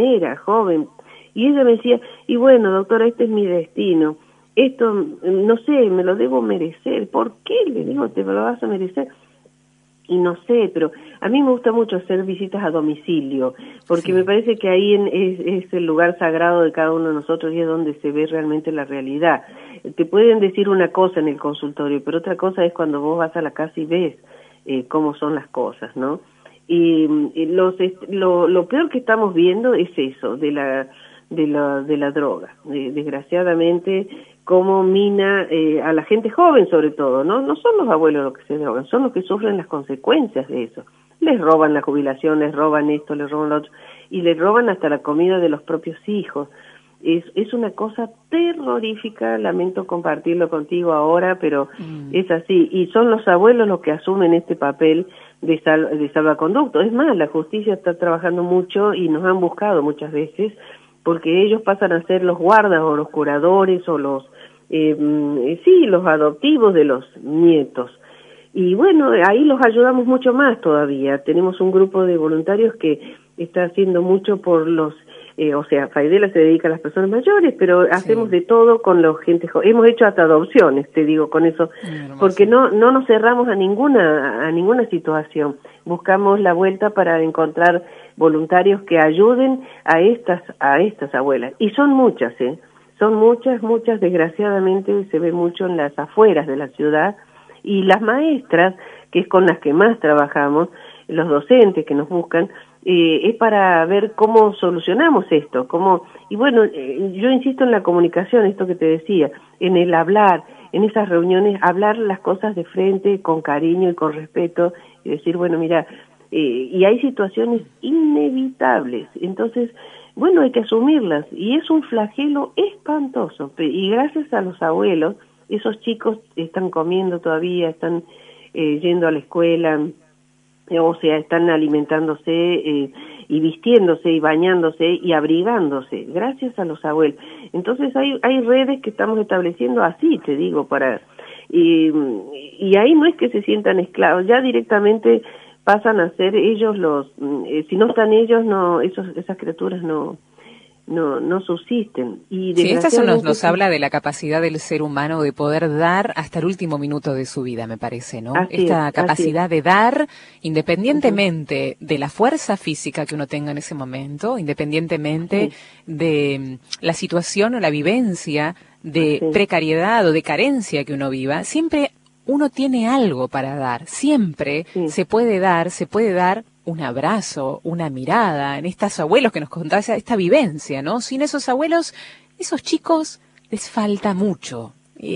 [SPEAKER 2] y ella me decía, y bueno, doctora, este es mi destino, esto, no sé, me lo debo merecer. ¿Por qué? Le digo, te lo vas a merecer. Y no sé, pero a mí me gusta mucho hacer visitas a domicilio, porque me parece que ahí es el lugar sagrado de cada uno de nosotros, y es donde se ve realmente la realidad. Te pueden decir una cosa en el consultorio, pero otra cosa es cuando vos vas a la casa y ves cómo son las cosas, ¿no? Y lo peor que estamos viendo es eso, de la droga. Desgraciadamente, cómo mina a la gente joven, sobre todo, ¿no? No son los abuelos los que se drogan, son los que sufren las consecuencias de eso. Les roban la jubilación, les roban esto, les roban lo otro, y les roban hasta la comida de los propios hijos. Es una cosa terrorífica, lamento compartirlo contigo ahora, pero es así, y son los abuelos los que asumen este papel de salvaconducto. Es más, la justicia está trabajando mucho y nos han buscado muchas veces, porque ellos pasan a ser los guardas o los curadores o los adoptivos de los nietos. Y bueno, ahí los ayudamos mucho más todavía. Tenemos un grupo de voluntarios que está haciendo mucho por los Faidela se dedica a las personas mayores, pero hacemos de todo con la gente joven. Hemos hecho hasta adopciones, te digo, con eso, porque no nos cerramos a ninguna situación. Buscamos la vuelta para encontrar voluntarios que ayuden a estas abuelas. Y son muchas, son muchas, desgraciadamente se ve mucho en las afueras de la ciudad, y las maestras, que es con las que más trabajamos, los docentes que nos buscan, es para ver cómo solucionamos esto, y bueno, yo insisto en la comunicación, esto que te decía, en el hablar, en esas reuniones, hablar las cosas de frente, con cariño y con respeto, y decir, bueno, mira, y hay situaciones inevitables, entonces, bueno, hay que asumirlas, y es un flagelo espantoso, y gracias a los abuelos, esos chicos están comiendo todavía, están yendo a la escuela, o sea, están alimentándose y vistiéndose y bañándose y abrigándose, gracias a los abuelos. Entonces hay redes que estamos estableciendo así, te digo, y ahí no es que se sientan esclavos, ya directamente pasan a ser ellos si no están ellos, no, esas criaturas no subsisten. Y
[SPEAKER 1] sí, esto nos habla de la capacidad del ser humano de poder dar hasta el último minuto de su vida, me parece, ¿no? Esta capacidad de dar, independientemente de la fuerza física que uno tenga en ese momento, independientemente de la situación o la vivencia de precariedad o de carencia que uno viva, siempre uno tiene algo para dar, siempre se puede dar un abrazo, una mirada, en estos abuelos que nos contaba esta vivencia, ¿no? Sin esos abuelos, esos chicos les falta mucho.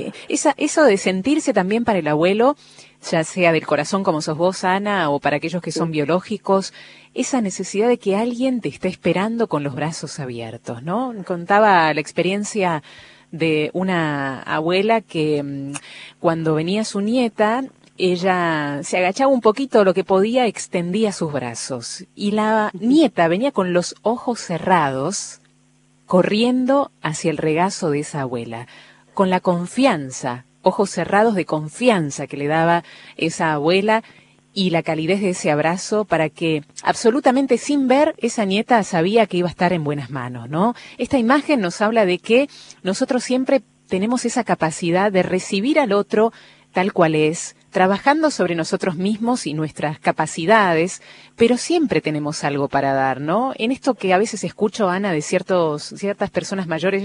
[SPEAKER 1] Eso de sentirse también para el abuelo, ya sea del corazón como sos vos, Ana, o para aquellos que son biológicos, esa necesidad de que alguien te esté esperando con los brazos abiertos, ¿no? Contaba la experiencia de una abuela que cuando venía su nieta, ella se agachaba un poquito lo que podía, extendía sus brazos. Y la nieta venía con los ojos cerrados, corriendo hacia el regazo de esa abuela, con la confianza, ojos cerrados de confianza que le daba esa abuela y la calidez de ese abrazo para que, absolutamente sin ver, esa nieta sabía que iba a estar en buenas manos, ¿no? Esta imagen nos habla de que nosotros siempre tenemos esa capacidad de recibir al otro tal cual es, trabajando sobre nosotros mismos y nuestras capacidades, pero siempre tenemos algo para dar, ¿no? En esto que a veces escucho, Ana, de ciertas personas mayores,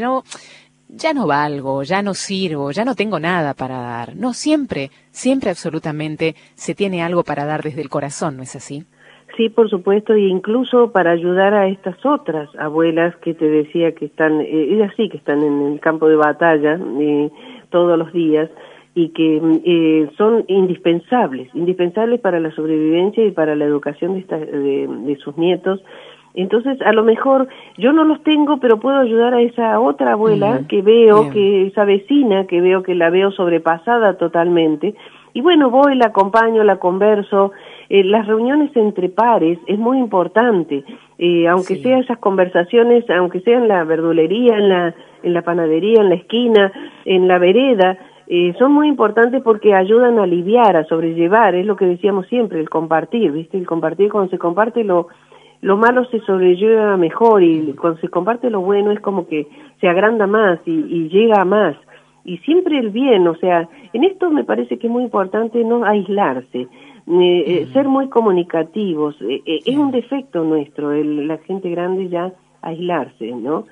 [SPEAKER 1] ya no valgo, ya no sirvo, ya no tengo nada para dar. No, siempre absolutamente se tiene algo para dar desde el corazón, ¿no es así?
[SPEAKER 2] Sí, por supuesto, e incluso para ayudar a estas otras abuelas que te decía que están, ellas sí que están en el campo de batalla todos los días, y que son indispensables para la sobrevivencia y para la educación de sus nietos. Entonces, a lo mejor yo no los tengo, pero puedo ayudar a esa otra abuela que veo, que esa vecina que veo que la veo sobrepasada totalmente, y bueno, voy, la acompaño, la converso. Las reuniones entre pares es muy importante, aunque sea esas conversaciones, aunque sea en la verdulería, en la panadería, en la esquina, en la vereda, son muy importantes porque ayudan a aliviar, a sobrellevar, es lo que decíamos siempre, el compartir, ¿viste? El compartir, cuando se comparte lo malo se sobrelleva mejor, y cuando se comparte lo bueno es como que se agranda más y llega a más, y siempre el bien, o sea, en esto me parece que es muy importante no aislarse, ser muy comunicativos, es un defecto nuestro, la gente grande ya aislarse, ¿no?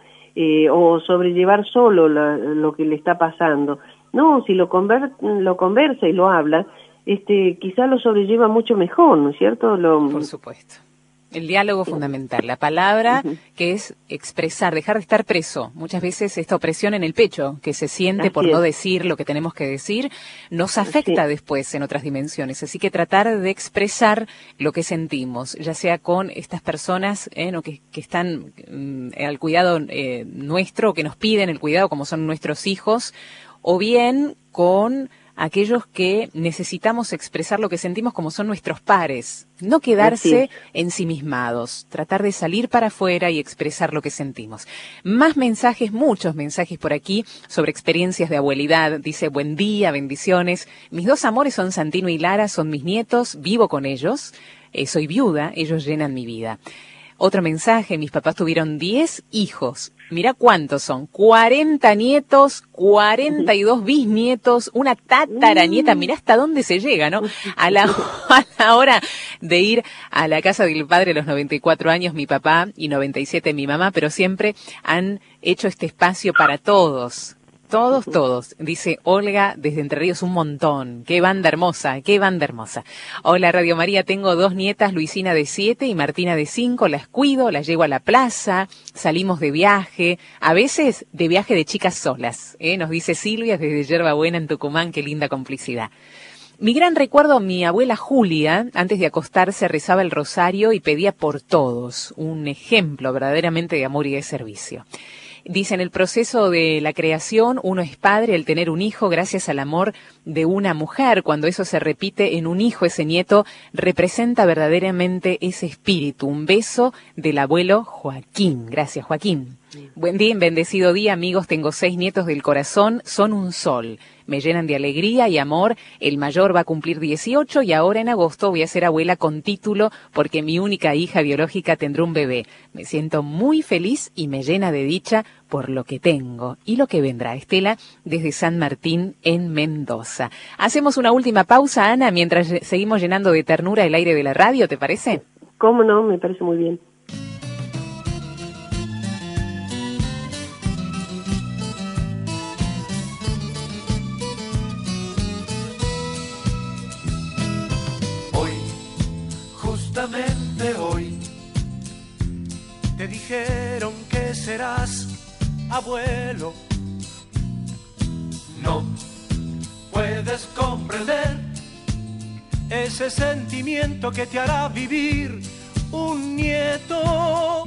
[SPEAKER 2] O sobrellevar solo lo que le está pasando. No, si lo conversa y lo habla, quizá lo sobrelleva mucho mejor, ¿no es cierto?
[SPEAKER 1] Por supuesto. El diálogo fundamental, la palabra que es expresar, dejar de estar preso. Muchas veces esta opresión en el pecho que se siente por no decir lo que tenemos que decir, nos afecta después en otras dimensiones. Así que tratar de expresar lo que sentimos, ya sea con estas personas que están al cuidado nuestro, que nos piden el cuidado como son nuestros hijos, o bien con aquellos que necesitamos expresar lo que sentimos como son nuestros pares, no quedarse ensimismados, tratar de salir para afuera y expresar lo que sentimos. Más mensajes, muchos mensajes por aquí sobre experiencias de abuelidad. Dice, buen día, bendiciones. Mis dos amores son Santino y Lara, son mis nietos, vivo con ellos, soy viuda, ellos llenan mi vida. Otro mensaje, mis papás tuvieron 10 hijos. Mirá cuántos son, 40 nietos, 42 bisnietos, una tataranieta, mirá hasta dónde se llega, ¿no? A la hora de ir a la casa del padre a los 94 años, mi papá, y 97 mi mamá, pero siempre han hecho este espacio para todos. Todos, dice Olga desde Entre Ríos, un montón. Qué banda hermosa. Hola Radio María, tengo 2 nietas, Luisina de 7 y Martina de 5, las cuido, las llevo a la plaza, salimos de viaje, a veces de viaje de chicas solas, nos dice Silvia desde Yerba Buena en Tucumán, qué linda complicidad. Mi gran recuerdo, mi abuela Julia, antes de acostarse rezaba el rosario y pedía por todos, un ejemplo verdaderamente de amor y de servicio. Dice, en el proceso de la creación, uno es padre al tener un hijo gracias al amor de una mujer. Cuando eso se repite en un hijo, ese nieto representa verdaderamente ese espíritu. Un beso del abuelo Joaquín. Gracias, Joaquín. Buen día, bendecido día, amigos. Tengo 6 nietos del corazón, son un sol. Me llenan de alegría y amor. El mayor va a cumplir 18 y ahora en agosto voy a ser abuela con título porque mi única hija biológica tendrá un bebé. Me siento muy feliz y me llena de dicha por lo que tengo y lo que vendrá. Estela, desde San Martín, en Mendoza. Hacemos una última pausa, Ana, mientras seguimos llenando de ternura el aire de la radio, ¿te parece?
[SPEAKER 2] ¿Cómo no? Me parece muy bien.
[SPEAKER 10] Justamente hoy te dijeron que serás abuelo. No puedes comprender ese sentimiento que te hará vivir un nieto.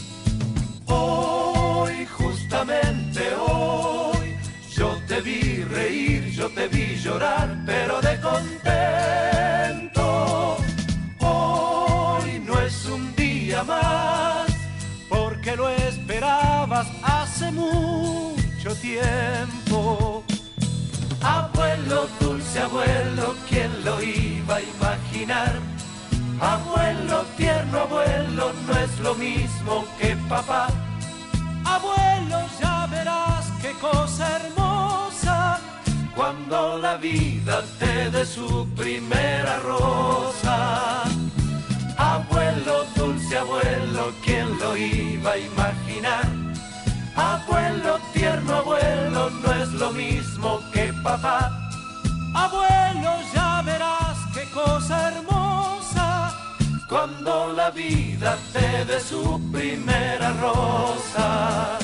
[SPEAKER 10] Hoy, justamente hoy, yo te vi reír, yo te vi llorar, pero de contento. Hoy no es un día más, porque lo esperabas hace mucho tiempo. Abuelo, dulce abuelo, ¿quién lo iba a imaginar? Abuelo, tierno abuelo, no es lo mismo que papá. Abuelo, ya verás qué cosa hermosa, cuando la vida te dé su primera rosa. Abuelo, dulce abuelo, ¿quién lo iba a imaginar? Abuelo, tierno abuelo, no es lo mismo que papá. Abuelo, ya verás qué cosa hermosa, cuando la vida te dé su primera rosa.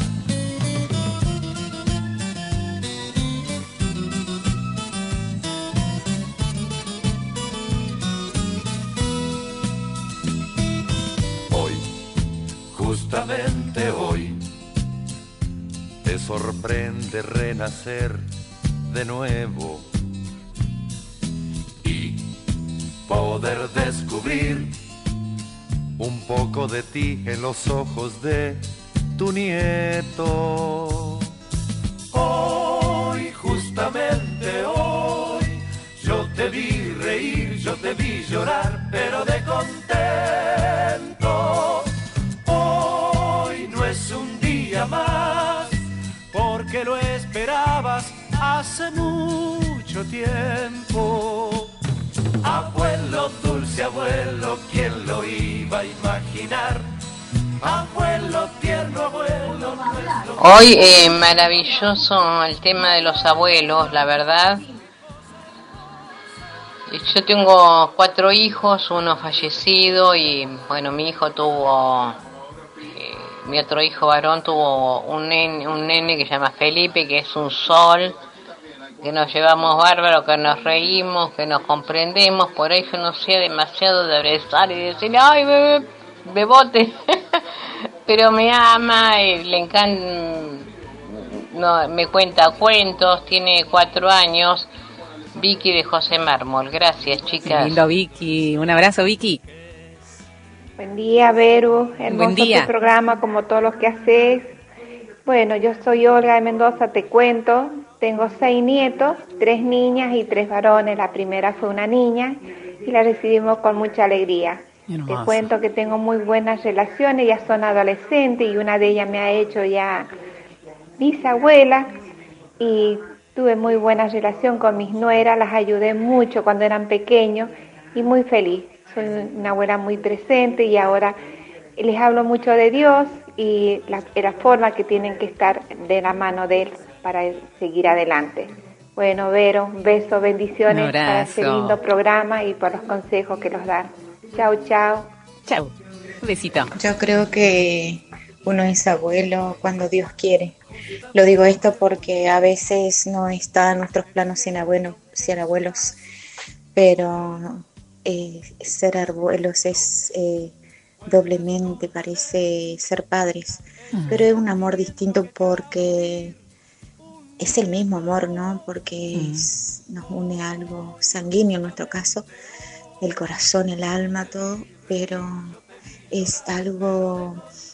[SPEAKER 10] Hoy, justamente hoy, te sorprende renacer de nuevo y poder descubrir un poco de ti en los ojos de tu nieto. Hoy, justamente hoy, yo te vi reír, yo te vi llorar, pero de contento. Hoy no es un día más, porque lo esperabas hace mucho tiempo. Abuelo, dulce abuelo, ¿quién lo iba a imaginar? Abuelo, tierno abuelo.
[SPEAKER 11] Hoy maravilloso el tema de los abuelos, la verdad. Yo tengo 4 hijos, uno fallecido y bueno, mi hijo tuvo, mi otro hijo varón tuvo un nene que se llama Felipe, que es un sol, que nos llevamos bárbaro, que nos reímos, que nos comprendemos. Por ahí yo no sé demasiado de abrazar y decir, ay, bebote, pero me ama, le encanta, no, me cuenta cuentos, tiene 4 años. Vicky de José Mármol, gracias chicas.
[SPEAKER 1] Lindo Vicky, un abrazo Vicky.
[SPEAKER 12] Buen día Veru, hermoso tu programa como todos los que haces. Bueno, yo soy Olga de Mendoza, te cuento, tengo 6 nietos, 3 niñas y 3 varones. La primera fue una niña y la recibimos con mucha alegría. Te cuento que tengo muy buenas relaciones, ya son adolescentes y una de ellas me ha hecho ya bisabuela y tuve muy buena relación con mis nueras, las ayudé mucho cuando eran pequeños y muy feliz. Soy una abuela muy presente y ahora les hablo mucho de Dios y la forma que tienen que estar de la mano de él para seguir adelante. Bueno, Vero, un beso, bendiciones para este lindo programa y por los consejos que nos dan. Chau, chau.
[SPEAKER 1] Chau. Un besito.
[SPEAKER 13] Yo creo que uno es abuelo cuando Dios quiere. Lo digo esto porque a veces no está en nuestros planos ser abuelos, pero ser abuelos es doblemente, parece ser padres, pero es un amor distinto porque es el mismo amor, ¿no? Porque nos une algo sanguíneo en nuestro caso, el corazón, el alma, todo, pero es algo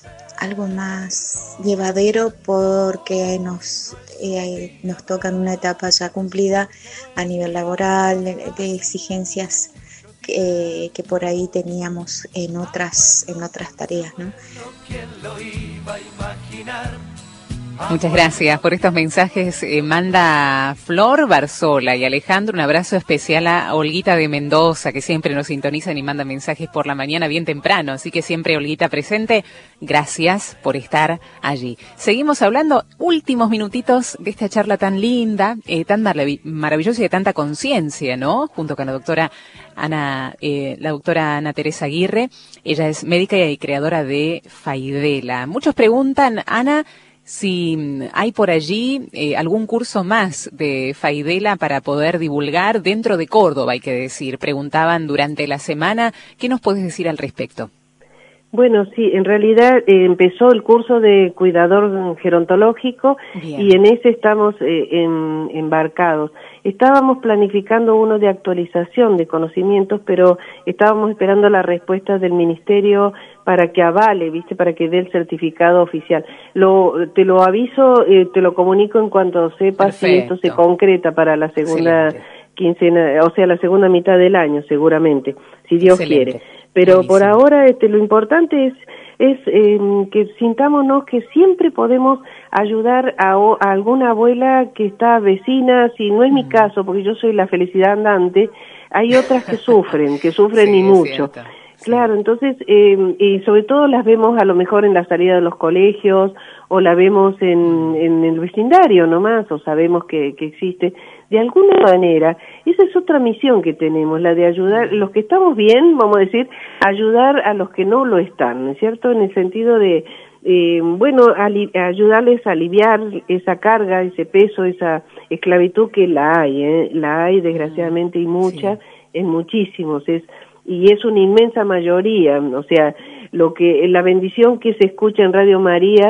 [SPEAKER 13] más llevadero porque nos toca en una etapa ya cumplida a nivel laboral, de exigencias que por ahí teníamos en otras tareas, ¿no?
[SPEAKER 10] ¿Quién lo iba a imaginar?
[SPEAKER 1] Muchas gracias por estos mensajes. Manda Flor Barzola y Alejandro un abrazo especial a Olguita de Mendoza, que siempre nos sintonizan y manda mensajes por la mañana bien temprano. Así que siempre Olguita presente. Gracias por estar allí. Seguimos hablando últimos minutitos de esta charla tan linda, tan maravillosa y de tanta conciencia, ¿no? Junto con la doctora Ana Teresa Aguirre. Ella es médica y creadora de Faidela. Muchos preguntan, Ana, si hay por allí algún curso más de Faidela para poder divulgar dentro de Córdoba, hay que decir. Preguntaban durante la semana, ¿qué nos puedes decir al respecto?
[SPEAKER 2] Bueno, sí, en realidad empezó el curso de cuidador gerontológico. Bien. Y en ese estamos embarcados. Estábamos planificando uno de actualización de conocimientos, pero estábamos esperando la respuesta del Ministerio para que avale, para que dé el certificado oficial. Te lo aviso, te lo comunico en cuanto sepas. Perfecto. Si esto se concreta para la segunda quincena, o sea, la segunda mitad del año, seguramente, si Dios quiere. Pero buenísimo. Por ahora lo importante es que sintámonos que siempre podemos ayudar a alguna abuela que está vecina. Si no es mi caso, porque yo soy la felicidad andante, hay otras que sufren y mucho. Claro, entonces, y sobre todo las vemos a lo mejor en la salida de los colegios, o la vemos en el vecindario nomás, o sabemos que existe. De alguna manera, esa es otra misión que tenemos, la de ayudar, los que estamos bien, vamos a decir, ayudar a los que no lo están, ¿no es cierto? En el sentido de, ayudarles a aliviar esa carga, ese peso, esa esclavitud que la hay desgraciadamente, y mucha, en muchísimos, y es una inmensa mayoría, o sea, la bendición que se escucha en Radio María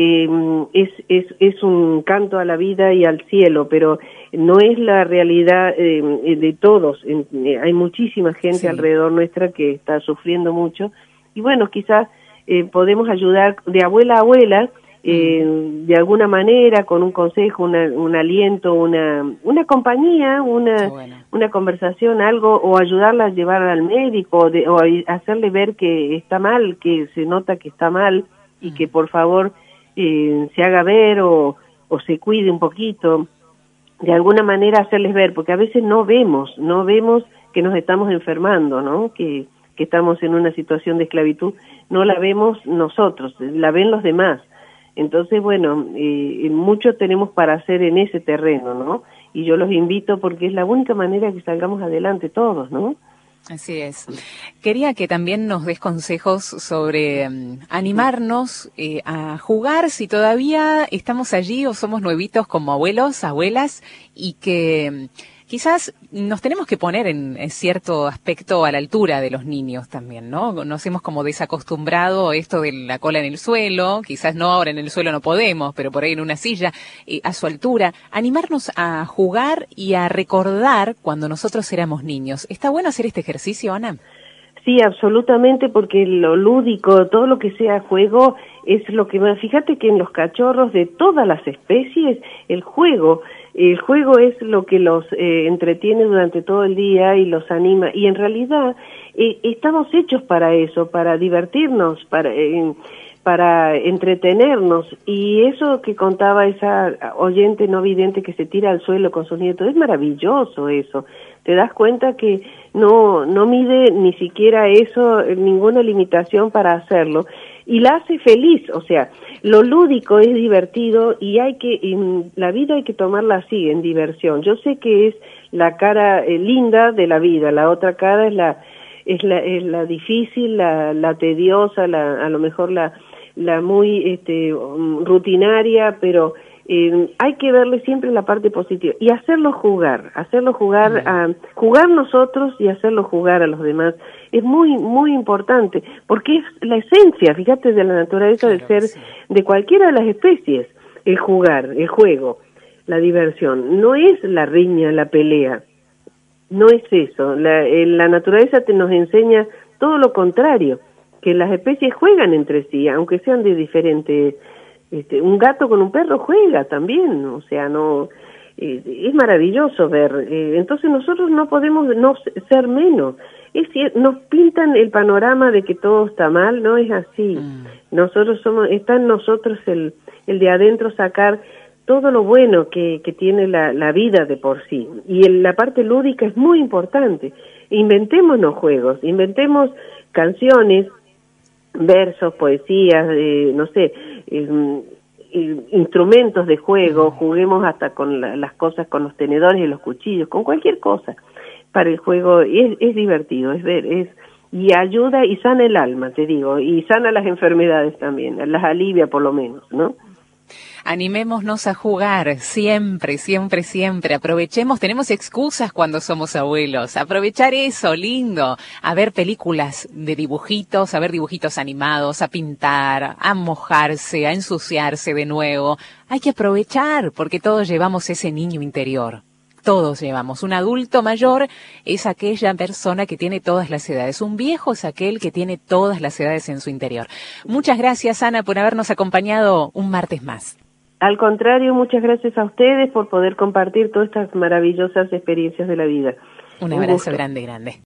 [SPEAKER 2] es un canto a la vida y al cielo, pero no es la realidad de todos. Hay muchísima gente alrededor nuestra que está sufriendo mucho, y bueno, quizás podemos ayudar de abuela a abuela, de alguna manera, con un consejo, un aliento, una compañía, una conversación, algo, o ayudarla a llevar al médico, o hacerle ver que está mal, que se nota que está mal, y que por favor se haga ver o se cuide un poquito. De alguna manera hacerles ver, porque a veces no vemos que nos estamos enfermando, ¿no? Que estamos en una situación de esclavitud, no la vemos nosotros, la ven los demás. Entonces, bueno, mucho tenemos para hacer en ese terreno, ¿no? Y yo los invito porque es la única manera que salgamos adelante todos, ¿no?
[SPEAKER 1] Así es. Quería que también nos des consejos sobre animarnos a jugar si todavía estamos allí o somos nuevitos como abuelos, abuelas, y que quizás nos tenemos que poner en cierto aspecto a la altura de los niños también, ¿no? Nos hemos como desacostumbrado esto de la cola en el suelo, quizás no ahora en el suelo no podemos, pero por ahí en una silla, a su altura. Animarnos a jugar y a recordar cuando nosotros éramos niños. ¿Está bueno hacer este ejercicio, Ana?
[SPEAKER 2] Sí, absolutamente, porque lo lúdico, todo lo que sea juego, es lo que más. Fíjate que en los cachorros de todas las especies, el juego es lo que los entretiene durante todo el día y los anima, y en realidad estamos hechos para eso, para divertirnos, para entretenernos, y eso que contaba esa oyente no vidente que se tira al suelo con sus nietos, es maravilloso eso. Te das cuenta que no mide ni siquiera eso, ninguna limitación para hacerlo, y la hace feliz. O sea, lo lúdico es divertido y en la vida hay que tomarla así, en diversión. Yo sé que es la cara linda de la vida, la otra cara es la difícil, la tediosa, a lo mejor la muy rutinaria, pero hay que verle siempre la parte positiva y hacerlo jugar a jugar nosotros y hacerlo jugar a los demás. Es muy, muy importante, porque es la esencia, fíjate, de la naturaleza del ser, de cualquiera de las especies, el jugar, el juego, la diversión. No es la riña, la pelea, no es eso. La naturaleza nos enseña todo lo contrario, que las especies juegan entre sí, aunque sean de diferente. Un gato con un perro juega también, o sea, no es maravilloso ver. Entonces nosotros no podemos no ser menos. Nos pintan el panorama de que todo está mal, no es así. Está en nosotros el de adentro sacar todo lo bueno que tiene la vida de por sí. Y la parte lúdica es muy importante. Inventémonos juegos, inventemos canciones, versos, poesías, no sé, instrumentos de juego, juguemos hasta con las cosas, con los tenedores y los cuchillos, con cualquier cosa. Para el juego es divertido, es ver, y ayuda y sana el alma, te digo, y sana las enfermedades también, las alivia por lo menos, ¿no?
[SPEAKER 1] Animémonos a jugar, siempre, siempre, siempre. Aprovechemos, tenemos excusas cuando somos abuelos. Aprovechar eso, lindo. A ver películas de dibujitos, a ver dibujitos animados, a pintar, a mojarse, a ensuciarse de nuevo. Hay que aprovechar, porque todos llevamos ese niño interior. Todos llevamos. Un adulto mayor es aquella persona que tiene todas las edades. Un viejo es aquel que tiene todas las edades en su interior. Muchas gracias, Ana, por habernos acompañado un martes más.
[SPEAKER 2] Al contrario, muchas gracias a ustedes por poder compartir todas estas maravillosas experiencias de la vida.
[SPEAKER 1] Un abrazo grande, grande.